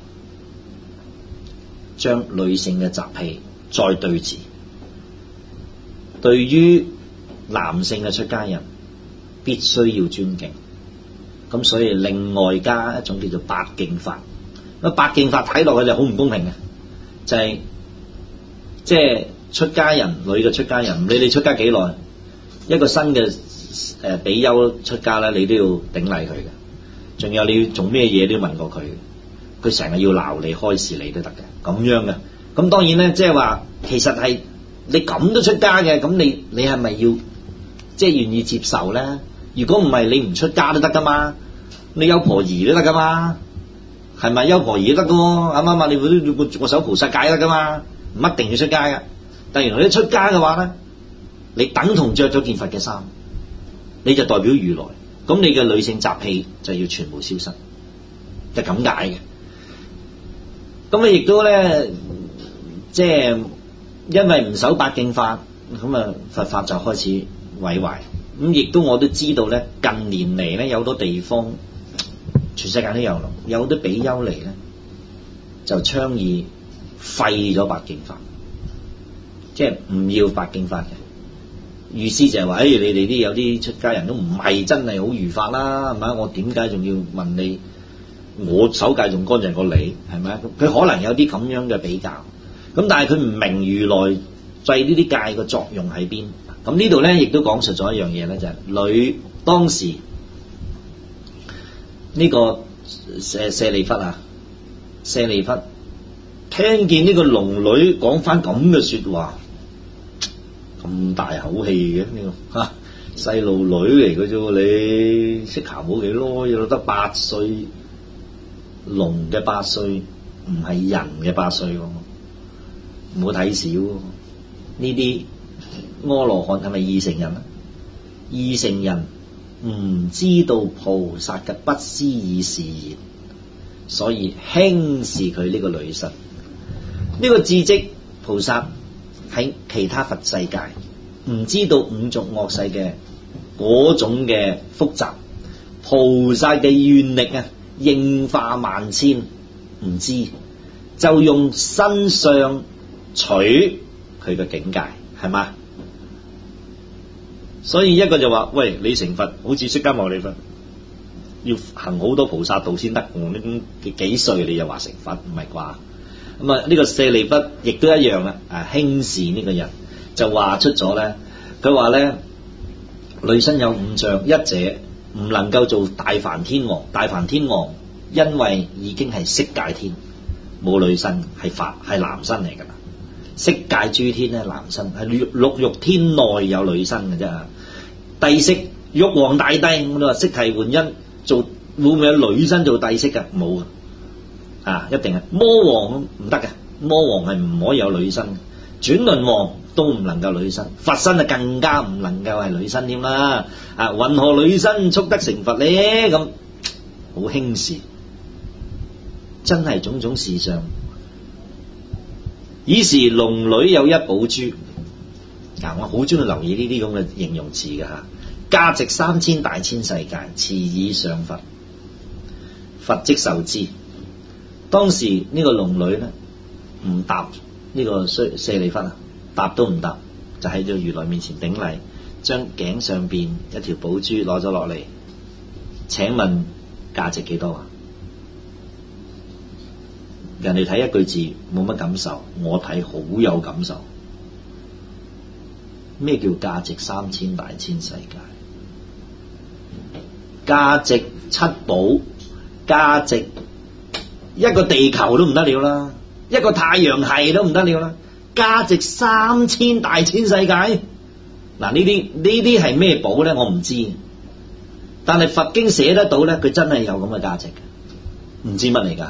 將女性嘅習氣再對治。對於男性嘅出家人必須要尊敬，咁所以另外加一種叫做八敬法。咁八敬法睇落去就好唔公平嘅，就係即係出家人女嘅出家人，唔理你出家幾耐，一個新嘅誒比丘出家咧，你都要頂禮佢嘅。仲有你要做咩嘢都要問過佢，佢成日要鬧你開示你都得嘅，咁樣嘅。咁當然咧，即係話其實係。你咁都出家嘅，咁你你係咪要即係願意接受咧？如果唔係，你唔出家都得噶嘛，你優婆夷都得噶嘛，係咪優婆夷都得噶？啱唔啱啊？你會我守菩薩戒得噶嘛，唔一定要出家嘅。但係原來你出家嘅話咧，你等同着咗件佛嘅衫，你就代表如來，咁你嘅女性習氣就要全部消失，就咁解嘅。咁你亦都咧，即係。因為唔守八敬法，咁啊佛法就開始毀壞。咁亦都我都知道咧，近年嚟咧有好多地方，全世界都有咯，有好多比丘嚟咧就倡議廢咗八敬法，即係唔要八敬法嘅。意思就係話，誒、哎、你哋啲有啲出家人都唔係真係好如法啦，係咪？我點解仲要問你？我守戒仲乾淨過你，係咪？佢可能有啲咁樣嘅比較。咁但係佢唔明如來制呢啲戒嘅作用喺邊？咁呢度咧亦都講述咗一樣嘢咧，就係、是、女當時呢、這個舍舍利弗啊，舍利弗聽見呢個龍女講翻咁嘅說話，咁大口氣嘅呢個吓細路女嚟嘅啫，你識行冇幾耐，又得八歲，龍嘅八歲唔係人嘅八歲喎。唔好睇少呢啲阿羅漢係咪二乘人啊？二乘人唔知道菩薩嘅不思議示現，所以輕視佢呢個女生。呢、這個智積菩薩喺其他佛世界唔知道五濁惡世嘅嗰種嘅複雜，菩薩嘅願力啊，應化萬千，唔知就用身相取佢嘅境界，係嘛？所以一個就話：喂，你成佛好似釋迦牟尼佛，要行好多菩薩道先得。我呢幾歲你又話成佛，唔係啩？咁啊，呢個舍利弗亦都一樣啦。啊，輕視呢個人就話出咗咧，佢話咧，女身有五障，一者唔能夠做大梵天王。大梵天王因為已經係色界天，冇女身，係法係男身嚟噶啦。色界諸天咧，男身係六欲天內有女身嘅啫。帝釋玉皇大帝，我哋話釋提桓因做會唔會有女身做帝釋噶？冇啊，一定係魔王唔得嘅，魔王係唔可以有女身。轉輪王都唔能夠女身，佛身啊更加唔能夠係女身添啦。啊，云何女身速得成佛咧？咁好輕視，真係種種事上。以是龍女有一寶珠，嗱，我好中意留意呢啲咁嘅形容詞嘅吓，價值三千大千世界，持以上佛，佛即受之。當時呢個龍女咧唔答呢個舍舍利弗啊，答都唔答，就喺咗如來面前頂禮，將頸上邊一條寶珠攞咗落嚟。請問價值幾多啊？ 人哋睇一句字冇乜感受，我睇好有感受。咩叫價值三千大千世界？價值七寶，價值一個地球都唔得了啦，一個太陽系都唔得了啦，價值三千大千世界。嗱，呢啲呢啲係咩寶咧？我唔知，但係佛經寫得到咧，佢真係有咁嘅價值嘅，唔知乜嚟㗎。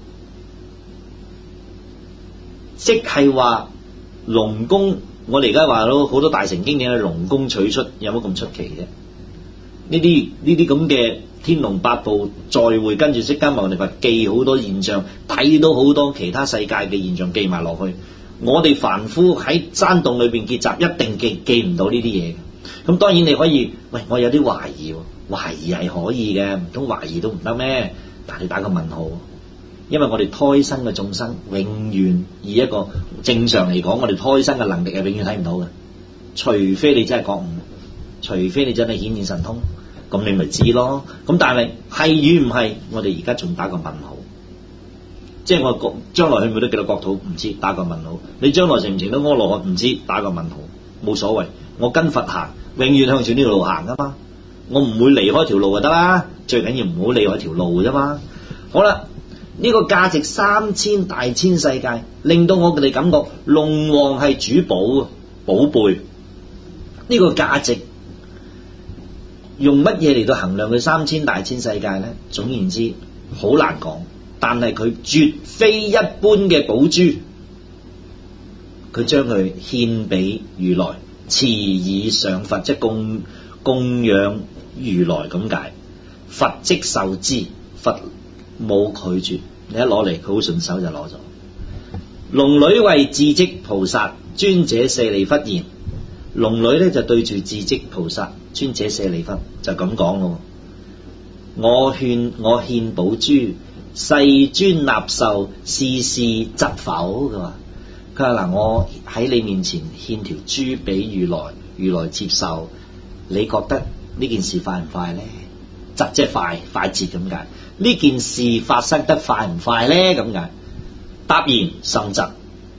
即係話龍宮，我哋而家話到好多大乘經典嘅龍宮取出，有乜咁出奇啫？呢啲呢啲咁嘅天龍八部再會，跟住釋迦牟尼佛記好多現象，睇到好多其他世界嘅現象記埋落去。我哋凡夫喺山洞裏邊結集，一定記記唔到呢啲嘢。咁當然你可以，喂，我有啲懷疑，懷疑係可以嘅，唔通懷疑都唔得咩？但係你打個問號，因為我哋胎生嘅眾生，永遠以一個正常嚟講，我哋胎生嘅能力係永遠睇唔到嘅，除非你真係覺悟，除非你真係顯現神通，咁你咪知咯。咁但係係與唔係，我哋而家仲打個問號。即係我將來去唔去到極樂國土唔知，打個問號。你將來成唔成到阿羅漢唔知，打個問號。冇所謂，我跟佛行，永遠向住呢條路行噶嘛。我唔會離開條路就得啦，最緊要唔好離開條路啫嘛。好啦，呢個價值三千大千世界，令到我哋感覺龍王係主寶寶貝。呢個價值用乜嘢嚟到衡量佢三千大千世界呢？總言之，好難講。但係佢絕非一般嘅寶珠，佢將佢獻俾如來，持以上佛，即係供供養如來咁解。佛即受之，佛冇拒絕，你一攞嚟佢好順手就攞咗。龍女為智積菩薩尊者舍利弗言，龍女咧就對住智積菩薩尊者舍利弗就咁講咯。我勸我獻寶珠，世尊納受，是事則否？佢話佢話嗱，我喺你面前獻條珠俾如來，如來接受，你覺得呢件事快唔快咧？疾即係快，快捷咁解。呢件事發生得快唔快咧？咁解。答言甚疾，好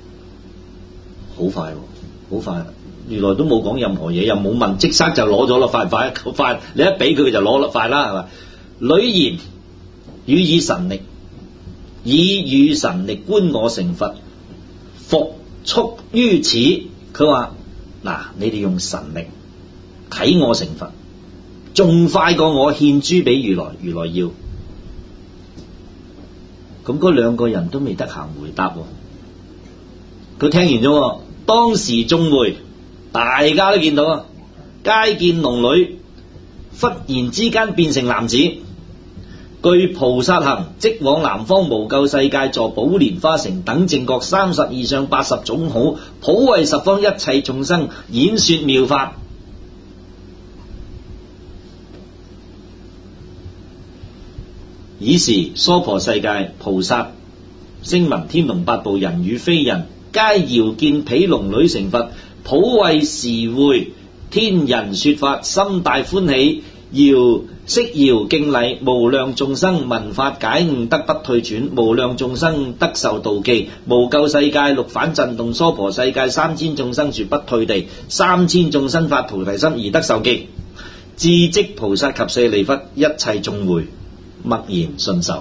快，好快。如來都冇講任何嘢，又冇問，即刻就攞咗啦，快唔快？快，你一俾佢，佢就攞啦，快啦，係嘛？女言予以神力，以與神力觀我成佛，復速於此。佢話嗱，你哋用神力睇我成佛，仲快過我獻珠俾如來，如來要。咁嗰兩個人都未得閒回答，佢聽完咗。當時眾會大家都見到啊，皆見龍女忽然之間變成男子，具菩薩行，即往南方無垢世界，坐寶蓮花城等正覺三十二相八十種好，普為十方一切眾生演說妙法。以時娑婆世界菩薩聲聞天龍八部人與非人，皆遙見彼龍女成佛，普為時會天人說法，心大歡喜，搖息搖敬禮，無量眾生聞法解悟，得不退轉，無量眾生得受道記，無垢世界六反震動，娑婆世界三千眾生絕不退地，三千眾生發菩提心而得受記。智積菩薩及舍利弗一切眾會默然順受，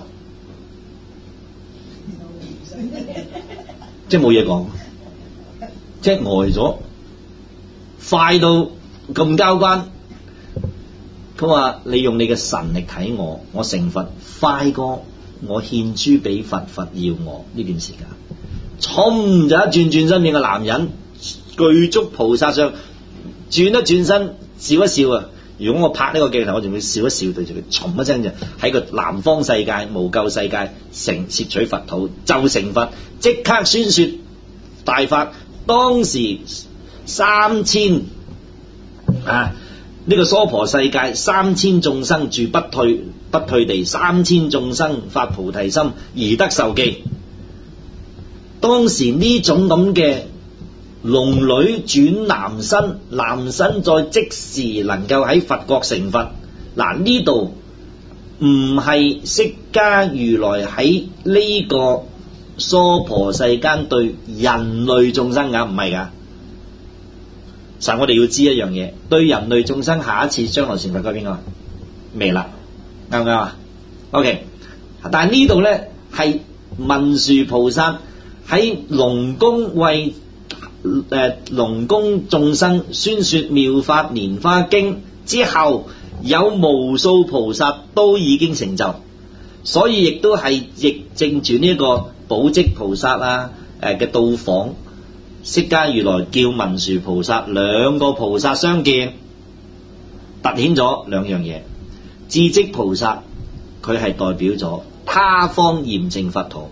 即係冇嘢講，即係呆咗，快到咁交關。佢話你用你嘅神力睇我，我成佛快過我獻珠俾佛，佛要我呢段時間。衝就一轉轉身變個男人，具足菩薩相，轉一轉身笑一笑啊！如果我拍呢個鏡頭，我仲會笑一笑，對住佢，衝一聲就喺個南方世界無垢世界成攝取佛土，就成佛，即刻宣說大法。當時三千啊，呢、這個娑婆世界三千眾生住不退不退地，三千眾生發菩提心而得受記。當時呢種咁嘅龍女轉男身，男身再即時能夠喺佛國成佛。嗱，呢度唔係釋迦如來喺呢個娑婆世間對人類眾生㗎，唔係㗎。實我哋要知一樣嘢，對人類眾生下一次將來成佛嘅邊個？彌勒，啱唔啱啊 ？OK， 但係呢度咧係文殊菩薩喺龍宮為誒龍宮眾生宣說妙法蓮華經之後，有無數菩薩都已經成就，所以亦都係亦正住呢一個寶積菩薩啊誒嘅到訪。釋迦如來叫文殊菩薩兩個菩薩相見，凸顯咗兩樣嘢。智積菩薩佢係代表咗他方嚴淨佛土，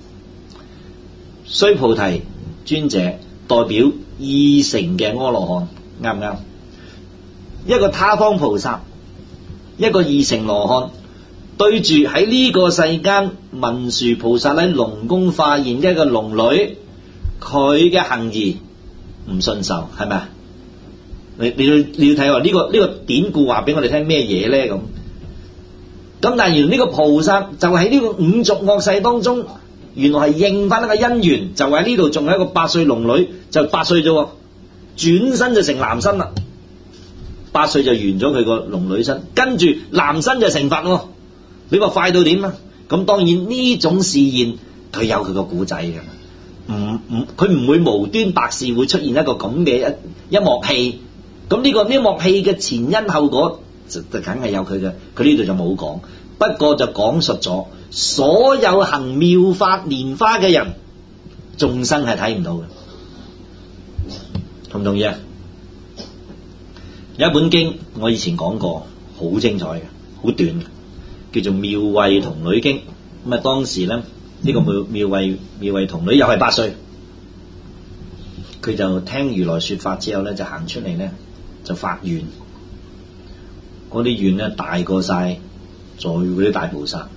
須菩提尊者代表二乘嘅阿羅漢，啱唔啱？一個他方菩薩，一個二乘羅漢，對住喺呢個世間文殊菩薩喺龍宮化現嘅一個龍女，佢嘅行儀唔順受，係咪啊？你你要你要睇話呢個呢個典故話俾我哋聽咩嘢咧？咁咁但係原來呢個菩薩就喺呢個五濁惡世當中，原來係應翻一個因緣，就喺呢度仲係一個八歲龍女，就八歲啫，轉身就成男身啦。八歲就完咗佢個龍女身，跟住男身就成佛喎。你話快到點啊？咁當然呢種示現佢有佢個古仔嘅。唔唔，佢唔會無端白事會出現一個咁嘅一一幕戲，咁呢個呢幕戲嘅前因後果就就梗係有佢嘅，佢呢度就冇講，不過就講述咗所有行妙法蓮華嘅人，眾生係睇唔到嘅，同唔同意啊？有一本經我以前講過，好精彩嘅，好短嘅，叫做《妙慧童女經》。咁啊當時咧。呢、這個妙妙慧妙慧童女又係八歲，佢就聽如來說法之後咧，就行出嚟咧，就發願，嗰啲願咧大過晒在嗰啲大菩薩。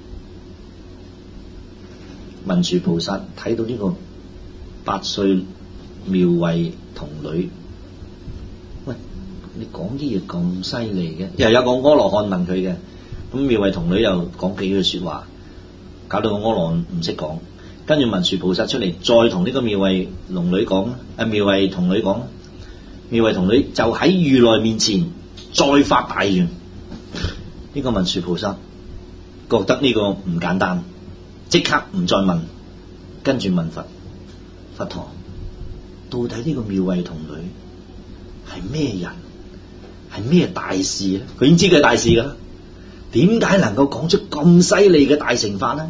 文殊菩薩睇到呢個八歲妙慧童女，喂，你講啲嘢咁犀利嘅，又有個阿羅漢問佢嘅，咁妙慧童女又講幾句說話。搞到個阿羅漢唔識講，跟住文殊菩薩出嚟，再同呢個妙慧龍女講，啊妙慧童女講，妙慧童女就喺如來面前再發大願。呢、這個文殊菩薩覺得呢個唔簡單，即刻唔再問，跟住問佛：佛陀，到底呢個妙慧童女係咩人？係咩大事咧？佢已經知佢係大事噶啦。點解能夠講出咁犀利嘅大乘法呢？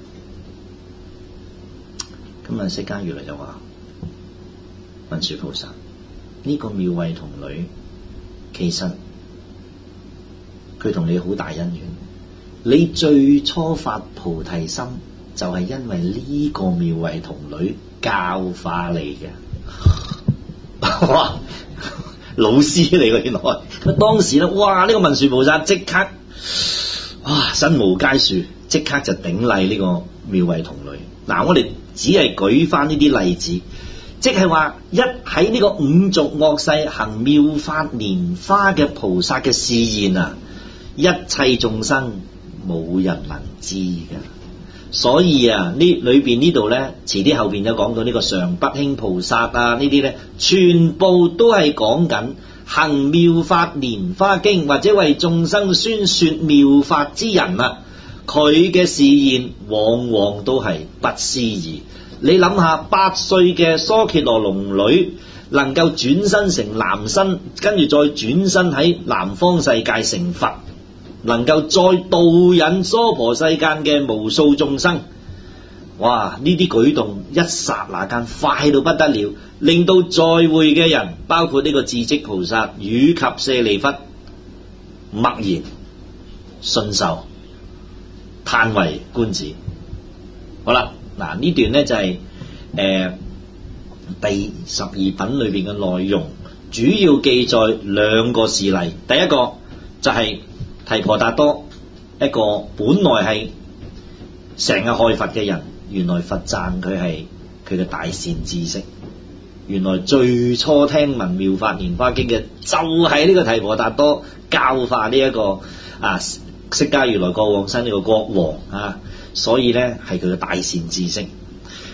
咁啊，釋迦如來就話：文殊菩薩，呢個妙慧童女其實佢同你好大因緣，你最初發菩提心就係因為呢個妙慧童女教化你嘅。哇，老師嚟嘅原來。咁當時咧，哇！呢個文殊菩薩即刻。哇！身無階樹，即刻就頂禮呢個妙慧童女。嗱，我哋只係舉翻呢啲例子，即係話一喺呢個五濁惡世行妙法蓮華嘅菩薩嘅示現啊，一切眾生冇人能知嘅。所以啊，呢裏邊呢度咧，遲啲後邊有講到呢個常不輕菩薩啊，呢啲咧全部都係講緊行妙法蓮華經或者為眾生宣說妙法之人啊，佢嘅示現往往都係不思議。你諗下，八歲嘅娑竭羅龍女能夠轉身成男身，跟住再轉身喺南方世界成佛，能夠再導引娑婆世間嘅無數眾生，哇！呢啲舉動一剎那間快到不得了，令到在會嘅人，包括呢個智積菩薩以及舍利弗，默然信受，嘆為觀止。好啦，嗱呢段呢就係、是、誒、呃、第十二品裏邊嘅內容，主要記載兩個事例。第一個就係提婆達多，一個本來係成日害佛嘅人，原來佛讚佢係佢嘅大善知識。原來最初聽聞妙法蓮華經嘅就係呢個提婆達多教化呢、這、一個啊釋迦如來過往生呢個國王啊，所以咧係佢嘅大善知識。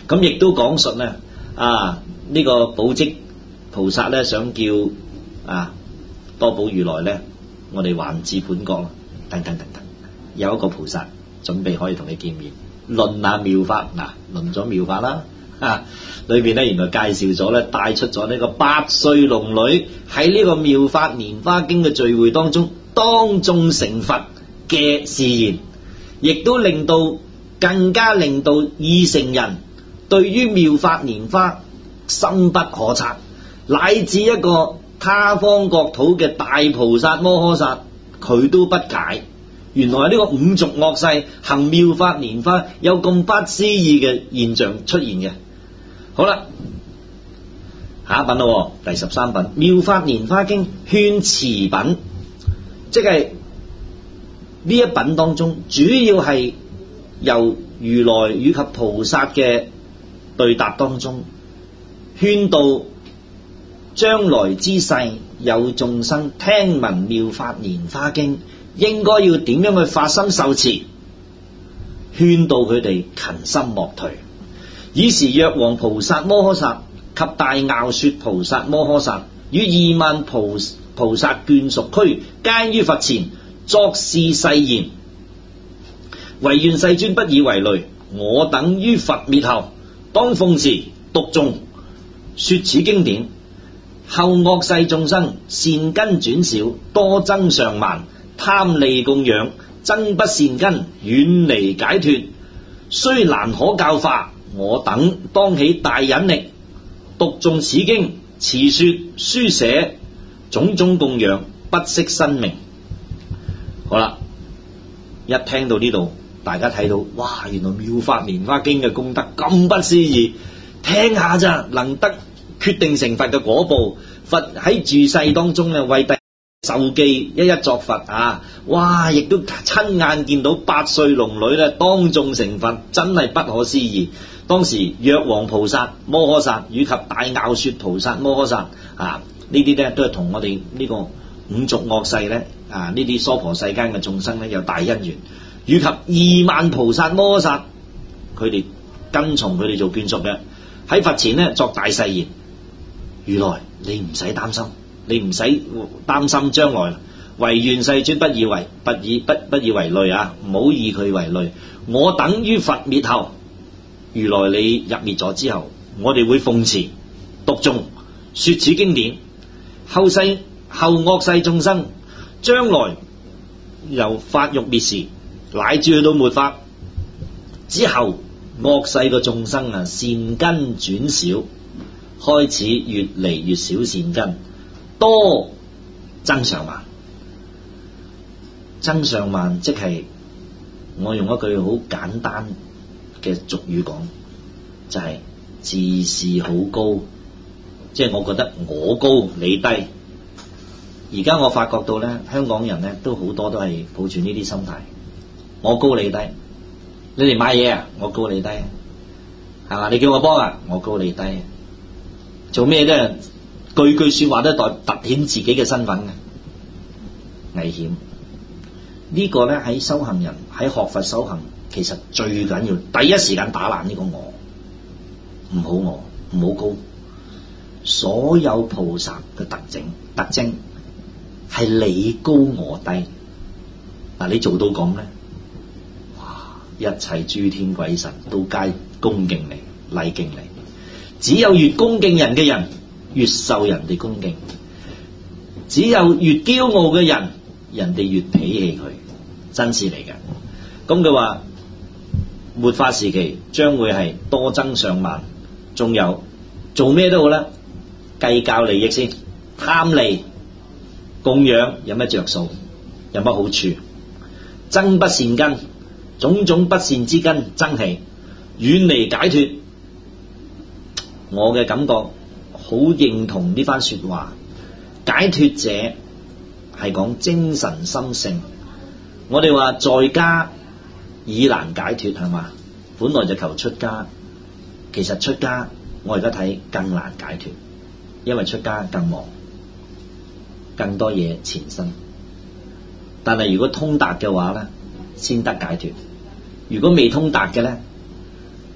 咁亦都講述咧啊呢、這個寶積菩薩咧想叫啊多寶如來咧，我哋還至本國等等等等，有一個菩薩準備可以同你見面，論下妙法嗱，論咗妙法啦啊，裏邊咧原來介紹咗咧，帶出咗呢個八歲龍女喺呢個妙法蓮花經嘅聚會當中當眾成佛嘅示現，亦都令到更加令到二乘人對於妙法蓮花深不可測，乃至一個他方國土嘅大菩薩摩訶薩佢都不解，原來呢個五濁惡世行妙法蓮花有咁不思議嘅現象出現嘅。好啦，下一品咯，第十三品妙法蓮花經勸持品，即係呢一品當中主要係由如來以及菩薩嘅對答當中勸導將來之世有眾生聽聞妙法蓮花經應該要點樣去發心受持，勸導佢哋勤心莫退。以時藥王菩薩摩訶薩及大樂說菩薩摩訶薩與二萬菩菩薩眷屬俱皆於佛前作是誓言：唯願世尊不以為累，我等於佛滅後，當奉持讀誦說此經典。後惡世眾生善根轉少，多增上慢，貪利供養，增不善根，遠離解脫，雖難可教化，我等當起大忍力，讀誦此經，持說書寫種種供養，不惜生命。好啦，一聽到呢度，大家睇到，哇！原來妙法蓮花經嘅功德咁不思議，聽下咋能得決定成佛嘅果報。佛喺住世當中咧，為弟受記一一作佛啊！哇！亦都親眼見到八歲龍女咧當眾成佛，真係不可思議。當時藥王菩薩摩訶薩以及大樂說菩薩摩訶薩啊，呢啲咧都係同我哋呢個五濁惡世咧啊呢啲娑婆世間嘅眾生咧有大因緣，以及二萬菩薩摩訶薩，佢哋跟從佢哋做眷屬嘅，喺佛前咧作大誓言：如來你唔使擔心，你唔使擔心將來，唯願世尊不以為不以不不以為累啊，唔好以佢為累。我等於佛滅後，如來你入滅咗之後，我哋會奉持讀誦說此經典。後世後惡世眾生將來由發育滅時，乃至去到末法之後，惡世嘅眾生啊，善根轉少，開始越嚟越少善根，多增上慢。增上慢即係我用一句好簡單嘅俗語講，就係、是、自視好高，即係我覺得我高你低。而家我發覺到咧，香港人咧都好多都係抱住呢啲心態，我高你低。你哋買嘢啊，我高你低，係嘛？你叫我幫啊，我高你低。做咩咧？句句說話都代凸顯自己嘅身份嘅，危險。呢個咧喺修行人喺學佛修行，其實最緊要第一時間打爛呢個我，唔好我，唔好高。所有菩薩嘅特徵特徵係你高我低。嗱，你做到咁咧，哇！一切諸天鬼神都皆恭敬你、禮敬你。只有越恭敬人嘅人，越受人哋恭敬；只有越驕傲嘅人，人哋越鄙棄佢。真事嚟嘅。咁佢話末法時期將會係多增上慢，仲有做咩都好啦，計較利益先，貪利供養有乜着數，有乜好處，增不善根，種種不善之根增起，遠離解脫。我嘅感覺好認同呢番說話。解脫者係講精神心性。我哋話在家已難解脫，係嘛？本來就求出家，其實出家我而家睇更難解脫，因為出家更忙，更多嘢纏身。但係如果通達嘅話咧，先得解脫；如果未通達嘅咧，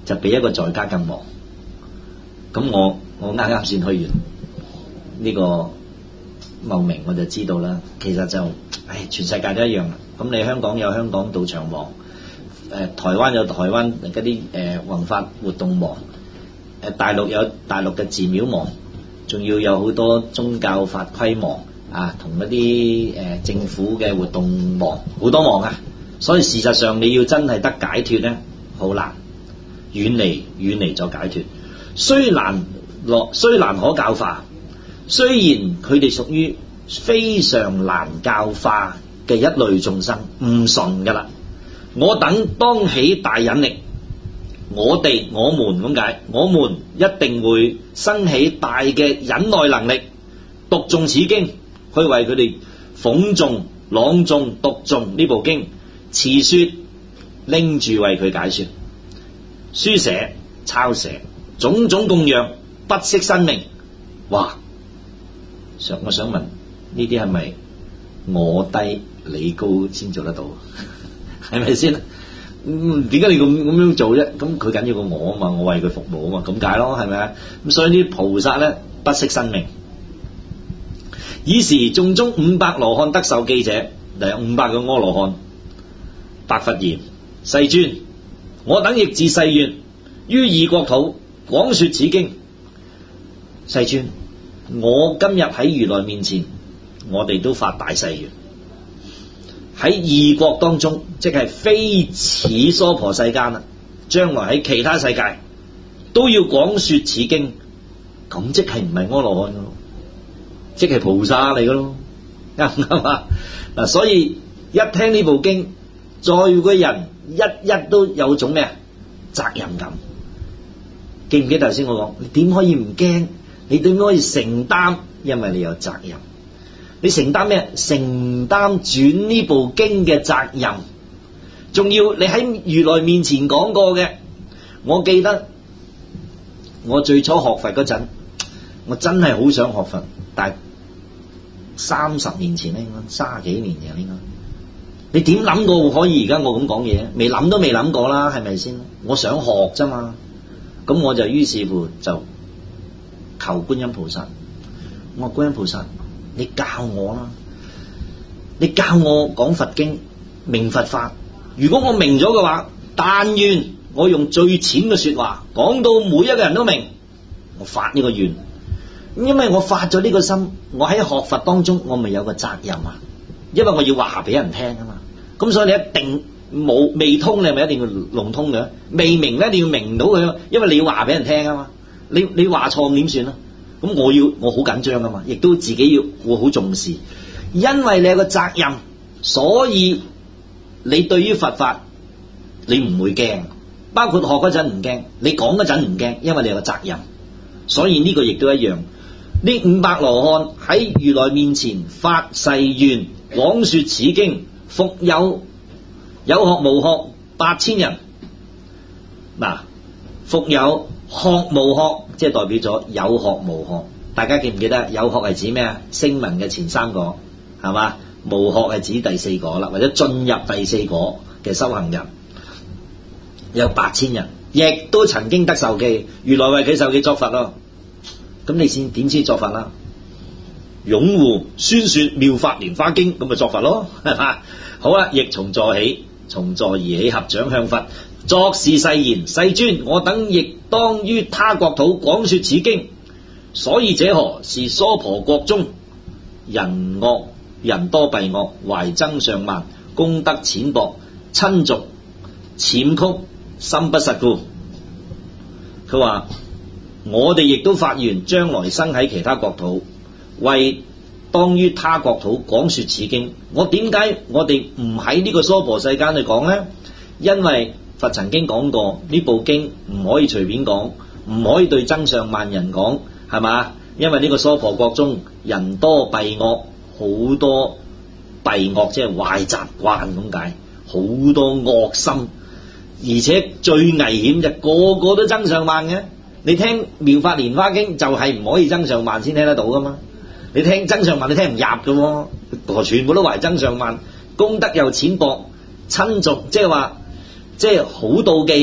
就比一個在家更忙。咁我我啱啱先去完呢個茂名，我就知道啦。其實就唉，全世界都一樣啦。咁你香港有香港道場忙，誒、呃、台灣有台灣嗰啲誒弘法活動忙，誒、呃、大陸有大陸嘅寺廟忙，仲要有好多宗教法規忙啊，同嗰啲誒政府嘅活動忙，好多忙啊。所以事實上你要真係得解脫咧，好難，遠離遠離就解脫。雖難落，雖難可教化，雖然佢哋屬於非常難教化嘅一類眾生，唔順噶啦。我等當起大忍力，我哋我們咁解，我們一定會生起大嘅忍耐能力，讀誦此經，去為佢哋諷誦、朗誦、讀誦呢部經，詞說拎住為佢解說，書寫、抄寫。種種供養，不惜生命。哇！想我想問，呢啲係咪我低你高先做得到？係咪先？嗯，點解你咁咁樣做啫？咁佢緊要過我啊嘛，我為佢服務啊嘛，咁解咯，係咪啊？咁所以呢啲菩薩咧，不惜生命。爾時眾中五百羅漢得受記者，第五百個阿羅漢，白佛言：世尊，我等亦自誓願於異國土廣說此經。世尊，我今日喺如來面前，我哋都發大誓願，喺異國當中，即係非此娑婆世間啦，將來喺其他世界都要廣說此經。咁即係唔係阿羅漢咯，即係菩薩嚟噶咯，啱唔啱啊？嗱，所以一聽呢部經，在個人一一都有種咩責任感。記唔記得頭先我講？你點可以唔驚？你點可以承擔？因為你有責任。你承擔咩？承擔轉呢部經嘅責任。仲要你喺如來面前講過嘅。我記得我最初學佛嗰陣，我真係好想學佛，但係三十年前咧，應該三十幾年嘅應該。你點諗過可以而家我咁講嘢？未諗都未諗過啦，係咪先？我想學啫嘛。咁我就於是乎就求觀音菩薩，我話觀音菩薩，你教我啦，你教我講佛經，明佛法。如果我明咗嘅話，但願我用最淺嘅說話講到每一個人都明，我發呢個願。因為我發咗呢個心，我喺學佛當中，我咪有個責任啊，因為我要話俾人聽啊嘛。咁所以你一定冇未通，你係咪一定要弄通嘅？未明咧，你要明到佢，因為你要話俾人聽啊嘛。你你話錯點算啊？咁我要我好緊張啊嘛，亦都自己要會好重視，因為你有個責任，所以你對於佛法你唔會驚，包括學嗰陣唔驚，你講嗰陣唔驚，因為你有個責任。所以呢個亦都一樣。呢五百羅漢喺如來面前發誓願，廣說此經，復有有學無學八千人。嗱，復有學無學，即係代表咗有學無學。大家記唔記得有學係指咩啊？聲聞嘅前三個係嘛？無學係指第四個啦，或者進入第四個嘅修行人，有八千人，亦都曾經得受記，如來為佢受記作佛咯。咁你先點知作佛啦？擁護宣說妙法蓮華經，咁咪作佛咯，係嘛？好啦，亦從座起，從座而起，合掌向佛作是誓言：世尊，我等亦當於他國土廣說此經。所以者何？是娑婆國中人惡人多弊惡，懷增上慢，功德淺薄，親俗諂曲，心不實故。佢話我哋亦都發願，將來生喺其他國土，為當於他國土廣說此經。我點解我哋唔喺呢個娑婆世間去講呢？因為佛曾經講過，呢部經唔可以隨便講，唔可以對增上慢人講，係嘛？因為呢個娑婆國中人多弊惡，好多弊惡即係壞習慣咁解，好多惡心，而且最危險就個個都增上慢嘅。你聽妙法蓮華經就係唔可以增上慢先聽得到噶嘛？你聽增上慢你聽唔入噶喎，全部都懷增上慢，功德又淺薄，親俗即係話即係好妒忌嘅，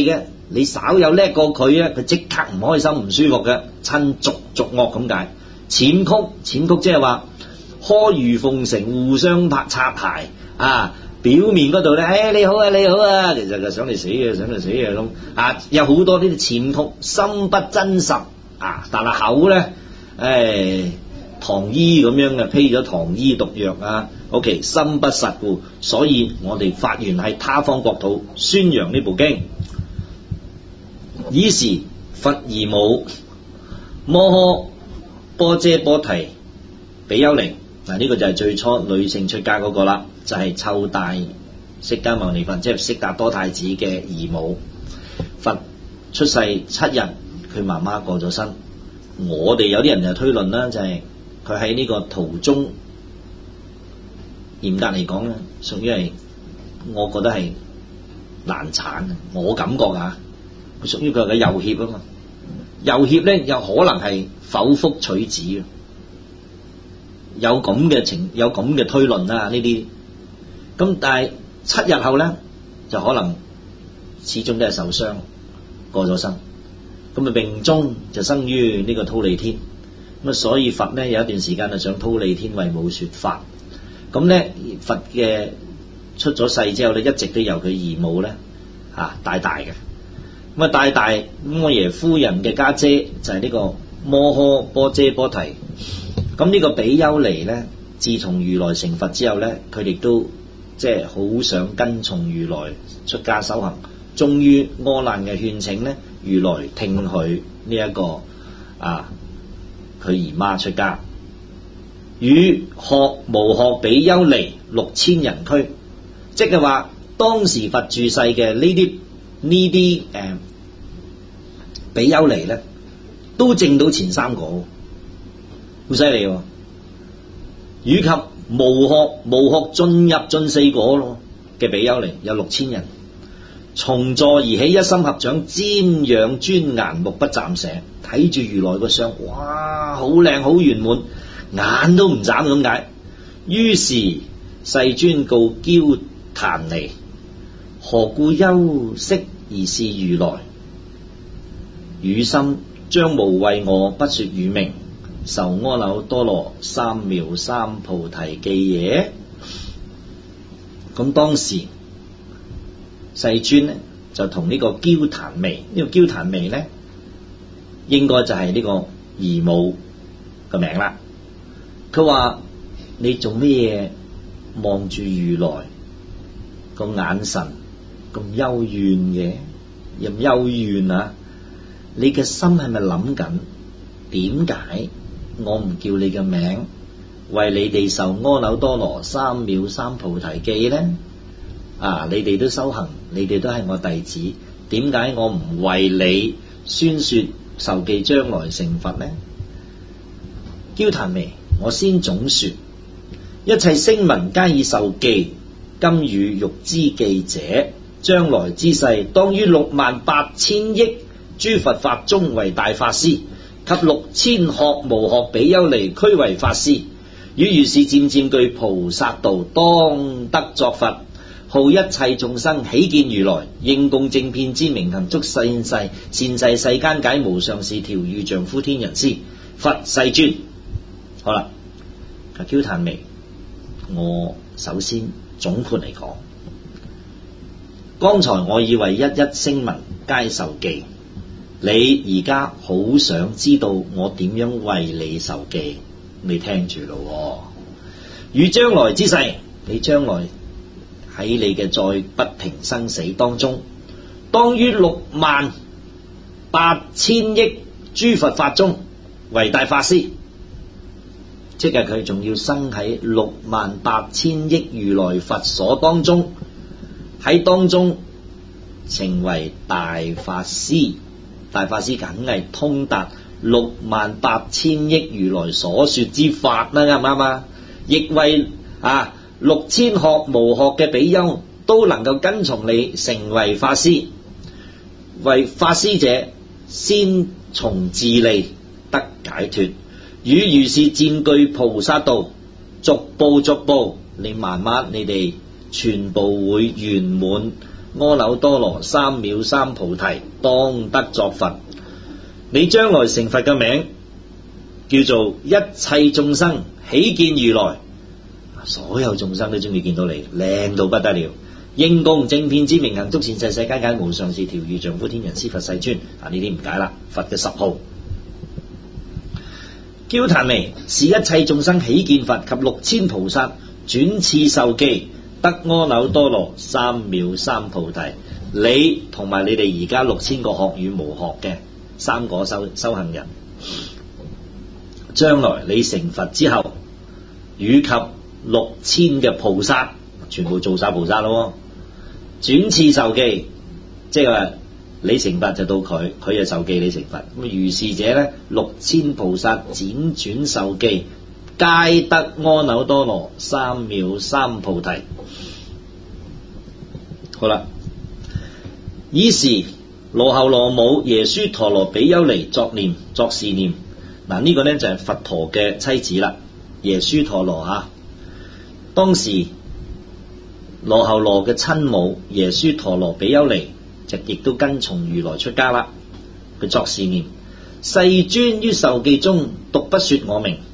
你稍有叻過佢咧，佢即刻唔開心唔舒服嘅，親族族惡咁解。淺曲淺曲即係話阿諛奉承，互相拍擦鞋啊！表面嗰度咧，誒、哎、你好啊你好啊，其實就想你死啊想你死啊咁啊，有好多呢啲淺曲，心不真實啊，但係口咧誒糖衣咁樣嘅，披咗糖衣毒藥啊。OK， 心不實故，所以我哋發願喺他方國土宣揚呢部經。爾時佛姨母摩訶波闍波提比丘尼，嗱呢個就係最初女性出家嗰個啦，就係、是、湊大釋迦牟尼佛，即係悉達多太子嘅姨母。佛出世七日，佢媽媽過咗身。我哋有啲人就推論啦，就係佢喺呢個途中，嚴格嚟講咧，屬於係我覺得係難產。我感覺啊，佢屬於佢嘅右脅啊嘛。右脅咧有可能係剖腹取子嘅，有咁嘅情，有咁嘅推論啦。呢啲咁，但係七日後咧就可能始終都係受傷過咗身。咁啊命終就生於呢個忉利天。咁啊，所以佛咧有一段時間就上忉利天為母說法。咁咧佛嘅出咗世之後咧，一直都由佢姨母咧嚇帶大嘅。咁啊帶大，咁我爺夫人嘅家姐就係呢個摩訶波闍波提。咁呢個比丘尼咧，自從如來成佛之後咧，佢哋都即係好想跟從如來出家修行。終於阿難嘅勸請咧，如來聽許呢一個啊佢姨媽出家，與學無學比丘尼六千人俱，即係話當時佛住世嘅呢啲呢啲誒比丘尼咧，都證到前三果，好犀利喎！以及無學無學進入進四果咯嘅比丘尼有六千人。從座而起，一心合掌，瞻仰尊顏，目不暫捨，睇住如來個相，哇，好靚好圓滿，眼都唔眨咁解。於是世尊告憍曇尼：何故休息而視如來？汝心將無為我不說汝名，受阿耨多羅三藐三菩提記耶？咁當時世尊咧就同呢個憍曇尼，呢、這個憍曇尼咧應該就係呢個姨母嘅名啦。佢話：你做咩嘢望住如來個眼神咁幽怨嘅？又幽怨啊！你嘅心係咪諗緊點解我唔叫你嘅名，為你哋受阿耨多羅三藐三菩提記咧？啊！你哋都修行，你哋都係我弟子，點解我唔為你宣說受記將來成佛呢？憍曇尼，我先總說，一切聲聞皆已受記，今與欲知記者，將來之世，當於六萬八千億諸佛法中為大法師，及六千學無學比丘尼俱為法師，與如是漸漸具菩薩道，當得作佛。號一切眾生喜見如來，應供正遍知明行足善逝，善逝世間解無上士調御丈夫天人師。佛世尊，好啦，憍曇尼，我首先總括嚟講，剛才我以為一一聲聞皆受記，你而家好想知道我點樣為你受記，你聽住咯。與將來之世，你將來喺你嘅再不停生死當中，當於六萬八千億諸佛法中為大法師，即係佢仲要生喺六萬八千億如來佛所當中，喺當中成為大法師。大法師梗係通達六萬八千億如來所說之法啦，啱唔啱啊？亦為啊六千學無學嘅比丘都能夠跟從你成為法師。為法師者，先從自利得解脫，與如是漸具菩薩道，逐步逐步，你慢慢你哋全部會圓滿阿耨多羅三藐三菩提，當得作佛。你將來成佛嘅名叫做一切眾生喜見如來，所有眾生都中意見到你，靚到不得了。應供正遍知明行足善世世間間無上士調御丈夫天人師佛世尊。啊，呢啲唔解啦，佛嘅十號。憍曇彌是一切眾生喜見佛及六千菩薩轉次受記，得阿耨多羅三藐三菩提。你同埋你哋而家六千個學與無學嘅三個修修行人，將來你成佛之後，與及六千嘅菩薩，全部做晒菩薩咯。轉次受記，即係話你成佛就到佢，佢就受記你成佛。咁如是者咧，六千菩薩輾轉受記，皆得阿耨多羅三藐三菩提。好啦，爾時羅睺羅母耶輸陀羅比丘尼作念作是念。嗱，呢個呢就係佛陀嘅妻子啦，耶輸陀羅吓。當時羅睺羅嘅親母耶輸陀羅比丘尼就亦都跟從如來出家啦。佢作是念：世尊於受記中獨不說我名。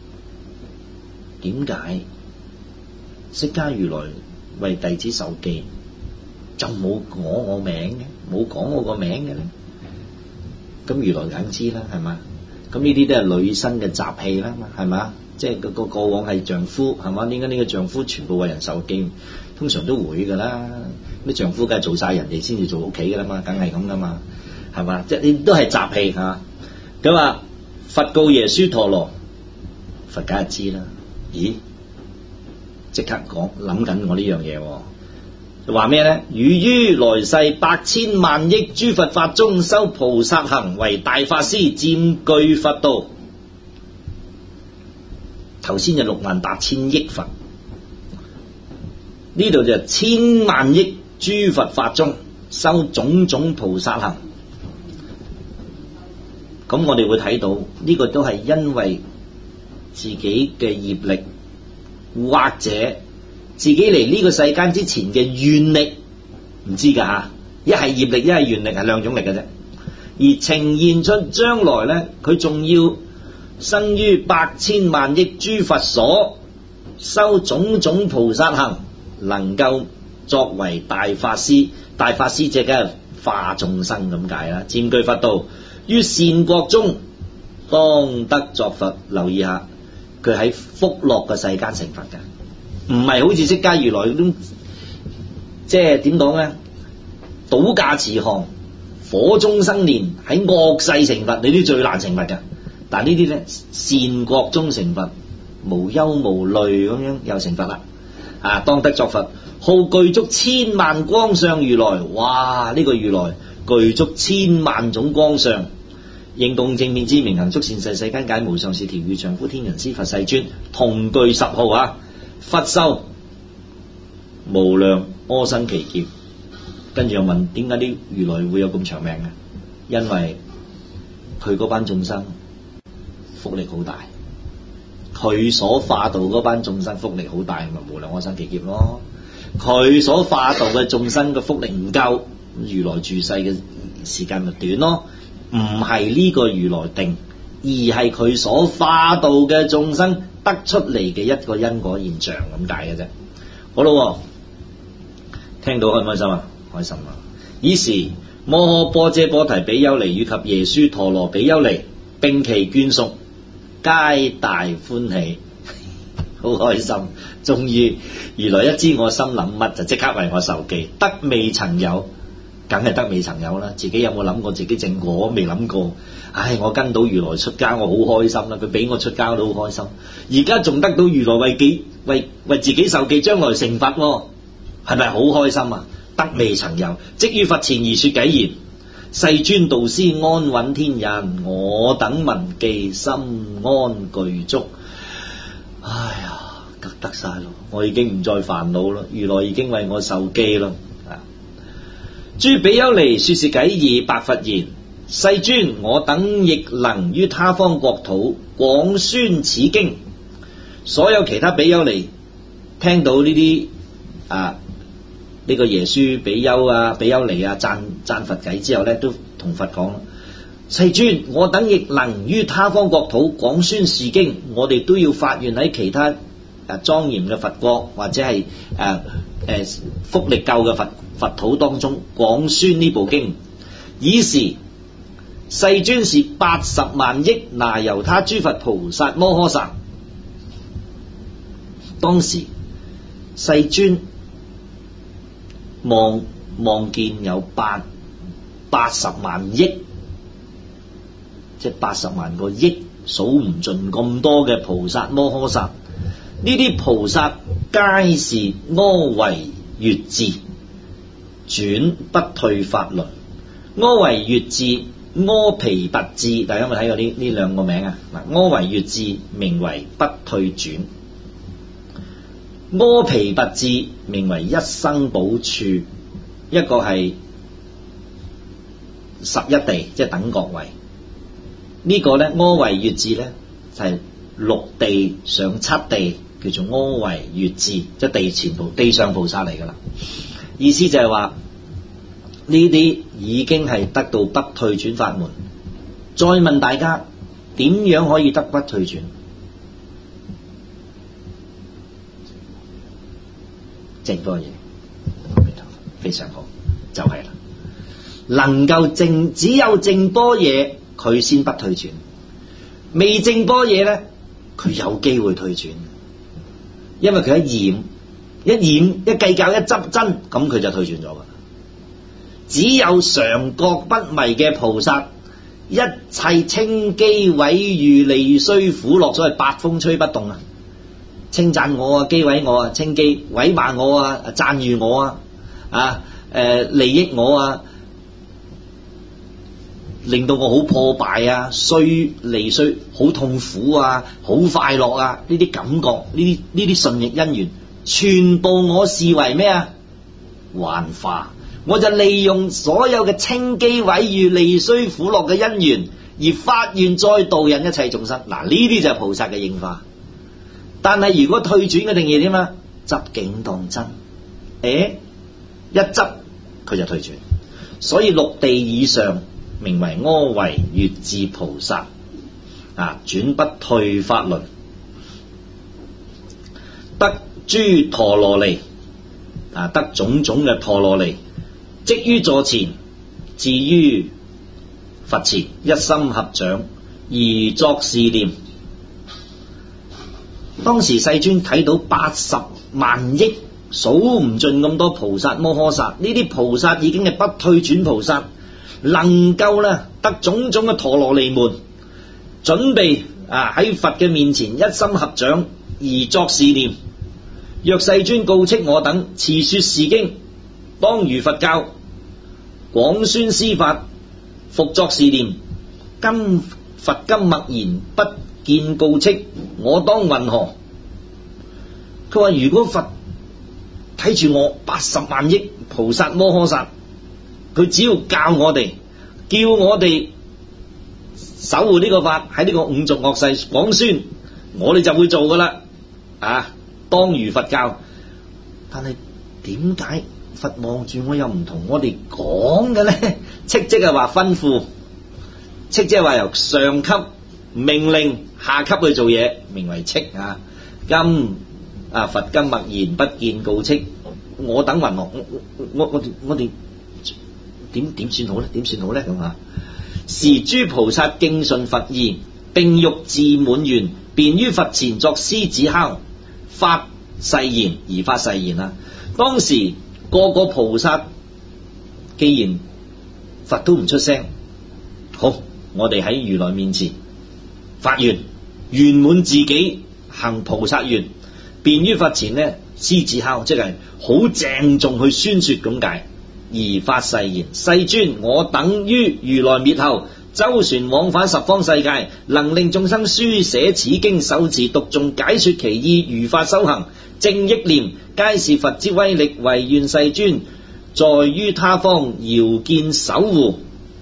點解釋迦如來為弟子受記就冇講我名嘅，冇講我個名嘅咧？咁如來梗知啦，係嘛？咁呢啲都係女生嘅習氣啦嘛，係嘛？即係個個過往係丈夫，係嘛？點解呢個丈夫全部為人受記？通常都會噶啦，啲丈夫梗係做晒人哋先至做屋企噶啦嘛，梗係咁噶嘛，係嘛？即係呢都係習氣嚇。咁啊，佛告耶輸陀羅，佛梗係知啦。咦？即刻講諗緊我呢樣嘢喎，話咩咧？汝於來世百千萬億諸佛法中修菩薩行，為大法師，佔據佛道。頭先就六萬八千億佛，呢度就千萬億諸佛法中修種種菩薩行。咁我哋會睇到呢、這個都係因為自己嘅業力，或者自己嚟呢個世間之前嘅願力，唔知噶吓，一係業力，一係願力，係兩種力嘅啫。而呈現出將來呢，佢仲要生於百千萬億諸佛所修種種菩薩行，能夠作為大法師。大法師即係化眾生咁解啦，佔據佛道，於善國中當得作佛。留意下，佢喺福樂嘅世間成佛嘅，唔係好似釋迦如來嗰種，即係點講咧？倒駕慈航，火中生蓮，喺惡世成佛，你啲最難成佛嘅。但呢啲咧，善國中成佛，無憂無慮咁樣又成佛啦。啊，當得作佛，號具足千萬光相如來。哇！呢、這個如來具足千萬種光相，應供正遍知明行足善世世間解無上士調御丈夫天人師佛世尊，同具十號啊！佛壽無量阿僧祇劫。跟住又問點解啲如來會有咁長命嘅？因為佢嗰班眾生福力好大，佢所化度嗰班眾生福力好大，咪無量阿僧祇劫咯。佢所化度嘅眾生嘅福力唔夠，如來住世嘅時間咪短咯。唔係呢個如來定，而係佢所化度嘅眾生得出嚟嘅一個因果現象咁解嘅啫。好咯，聽到開唔開心啊？開心啊！爾時摩訶波闍波提比丘尼以及耶輸陀羅比丘尼並其眷屬，皆大歡喜，好開心。終於如來一知我心諗乜，就即刻為我受記，得未曾有，梗係得未曾有啦。自己有冇諗過自己正果？未諗過。唉，我跟到如來出家，我好開心啦。佢俾我出家都好開心。而家仲得到如來為己為為自己受記，將來成佛，係咪好開心啊？得未曾有，即於佛前而說偈言：世尊導師安穩天人，我等聞記心安具足。哎呀，得得晒咯，我已經唔再煩惱咯，如來已經為我受記咯。諸比丘尼說是偈已，白佛言：世尊，我等亦能於他方國土廣宣此經。所有其他比丘尼聽到呢啲啊呢個耶輸比丘啊、比丘尼啊讚讚佛偈之後咧，都同佛講：世尊，我等亦能於他方國土廣宣是經，我哋都要發願喺其他誒莊嚴嘅佛國或者係誒誒福力救嘅佛佛土當中廣宣呢部經。以時世尊是八十萬億那由他諸佛菩薩摩訶薩。當時世尊望望見有八八十萬億，即係八十萬個億，數唔盡咁多嘅菩薩摩訶薩。呢啲菩薩皆是阿惟越致，轉不退法輪。阿惟越致、阿鞞跋致，大家有冇睇過呢呢兩個名啊？嗱，阿惟越致名為不退轉，阿鞞跋致名為一生補處，一個係十一地，即係等覺位。呢、這個咧，阿惟越致咧就係、是、六地上七地，叫做阿惟越致，即係地前菩地上菩薩嚟噶啦。意思就係話呢啲已經係得到不退轉法門。再問大家點樣可以得不退轉？淨般若，非常好，就係、是、啦。能夠淨，只有淨般若佢先不退轉，未淨般若咧，佢有機會退轉，因為佢一染一染一計較一執真，咁佢就退轉咗噶。只有常覺不迷嘅菩薩，一切稱譏毀譽利衰苦樂，所謂八風吹不動啊！稱讚我啊，譏毀我啊，稱譏毀罵我啊，讚譽我啊，啊誒、呃、利益我啊，令到我好破敗啊，衰利衰好痛苦啊，好快樂啊，呢啲感覺，呢啲呢啲順逆因緣，全部我視為咩啊？幻化。我就利用所有嘅稱譏毀譽利衰苦樂嘅因緣，而發願再度引一切眾生。嗱，呢啲就係菩薩嘅應化。但係如果退轉嘅定義點啊？執境當真，誒，一執佢就退轉。所以六地以上名為阿惟越致菩薩，啊，轉不退法輪，得諸陀羅尼，啊，得種種嘅陀羅尼。即於座前，至於佛前，一心合掌而作是念。當時世尊睇到八十萬億數唔盡咁多菩薩摩訶薩，呢啲菩薩已經係不退轉菩薩，能夠咧得種種嘅陀羅尼門，準備啊喺佛嘅面前一心合掌而作是念。若世尊告敕我等持說是經，當如佛教，廣宣施法，復作是念。今佛今默然不見告敕，我當云何？佢話如果佛睇住我八十萬億菩薩摩訶薩，佢只要教我哋，叫我哋守護呢個法，喺呢個五濁惡世廣宣，我哋就會做噶啦。啊，當如佛教。但係點解佛望住我又唔同我哋講嘅咧？敕即係話吩咐，敕即係話由上級命令下級去做嘢，名為敕啊。今啊佛今默然不見告敕，我等云何？我我我我哋點點算好咧？點算好咧？咁啊，時諸菩薩敬順佛意，並欲自滿願，便於佛前作獅子吼，發誓言而發誓言啊！當時個個菩薩既然佛都唔出聲，好，我哋喺如來面前發願，圓滿自己行菩薩願，便於佛前呢獅子吼，即係好鄭重去宣說咁解，而發誓言：世尊，我等於如來滅後，周旋往返十方世界，能令眾生書寫此經，受持讀誦，解說其意，如法修行，正憶念，皆是佛之威力，唯願世尊在於他方遙見守護。